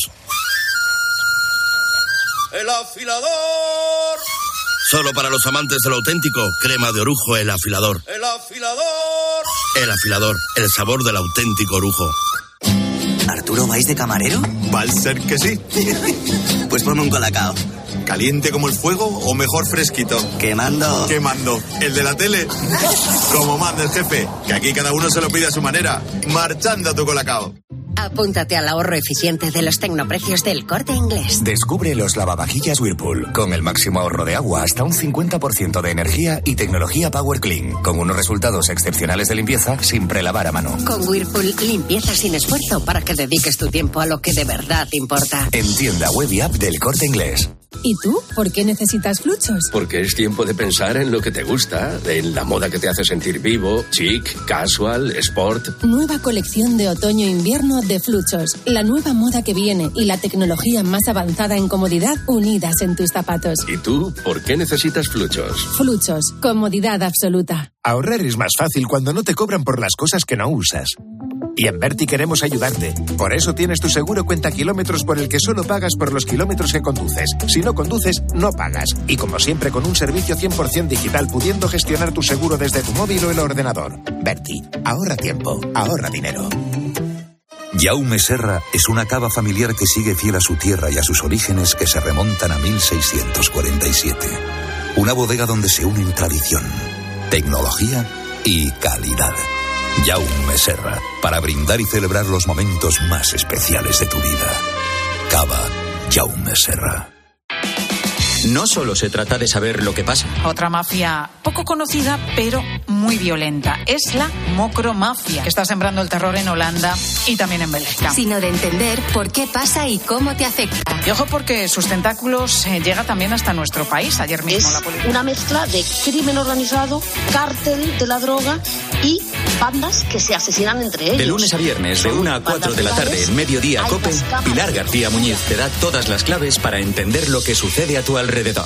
¡El afilador! Solo para los amantes de lo auténtico, crema de orujo El Afilador. ¡El afilador! El Afilador, el sabor del auténtico orujo. ¿Arturo, vais de camarero? Va a ser que sí. Pues ponme un colacao. ¿Caliente como el fuego o mejor fresquito? Quemando. Quemando. ¿El de la tele? Como manda el jefe, que aquí cada uno se lo pide a su manera. Marchando a tu colacao. Apúntate al ahorro eficiente de los tecnoprecios del Corte Inglés. Descubre los lavavajillas Whirlpool, con el máximo ahorro de agua hasta un 50% de energía y tecnología Power Clean, con unos resultados excepcionales de limpieza sin prelavar a mano. Con Whirlpool, limpieza sin esfuerzo para que dediques tu tiempo a lo que de verdad importa. En tienda web y app del Corte Inglés. ¿Y tú? ¿Por qué necesitas Fluchos? Porque es tiempo de pensar en lo que te gusta, en la moda que te hace sentir vivo, chic, casual, sport. Nueva colección de otoño-invierno de Fluchos. La nueva moda que viene y la tecnología más avanzada en comodidad unidas en tus zapatos. ¿Y tú? ¿Por qué necesitas Fluchos? Fluchos. Comodidad absoluta. Ahorrar es más fácil cuando no te cobran por las cosas que no usas. Y en Berti queremos ayudarte. Por eso tienes tu seguro cuenta kilómetros por el que solo pagas por los kilómetros que conduces. Si no conduces, no pagas. Y como siempre, con un servicio 100% digital, pudiendo gestionar tu seguro desde tu móvil o el ordenador. Berti, ahorra tiempo, ahorra dinero. Jaume Serra es una cava familiar que sigue fiel a su tierra y a sus orígenes que se remontan a 1647. Una bodega donde se unen tradición, tecnología y calidad. Jaume Serra, para brindar y celebrar los momentos más especiales de tu vida. Cava Jaume Serra. No solo se trata de saber lo que pasa. Otra mafia poco conocida, pero muy violenta. Es la mocromafia, que está sembrando el terror en Holanda y también en Bélgica. Sino de entender por qué pasa y cómo te afecta. Y ojo, porque sus tentáculos llega también hasta nuestro país. Ayer mismo la policía. Una mezcla de crimen organizado, cártel de la droga y bandas que se asesinan entre ellos. De lunes a viernes, de 1 a 4 de la tarde, en Mediodía Cope, Pilar García Muñiz te da todas las claves para entender lo que sucede a tu alrededor.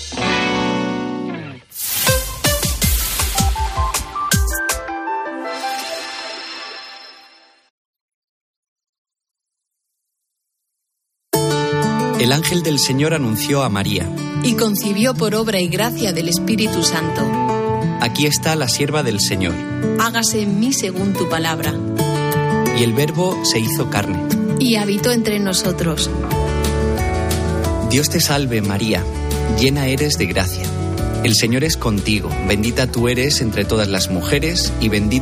El ángel del Señor anunció a María. Y concibió por obra y gracia del Espíritu Santo. Aquí está la sierva del Señor. Hágase en mí según tu palabra. Y el Verbo se hizo carne. Y habitó entre nosotros. Dios te salve, María, llena eres de gracia. El Señor es contigo, bendita tú eres entre todas las mujeres y bendito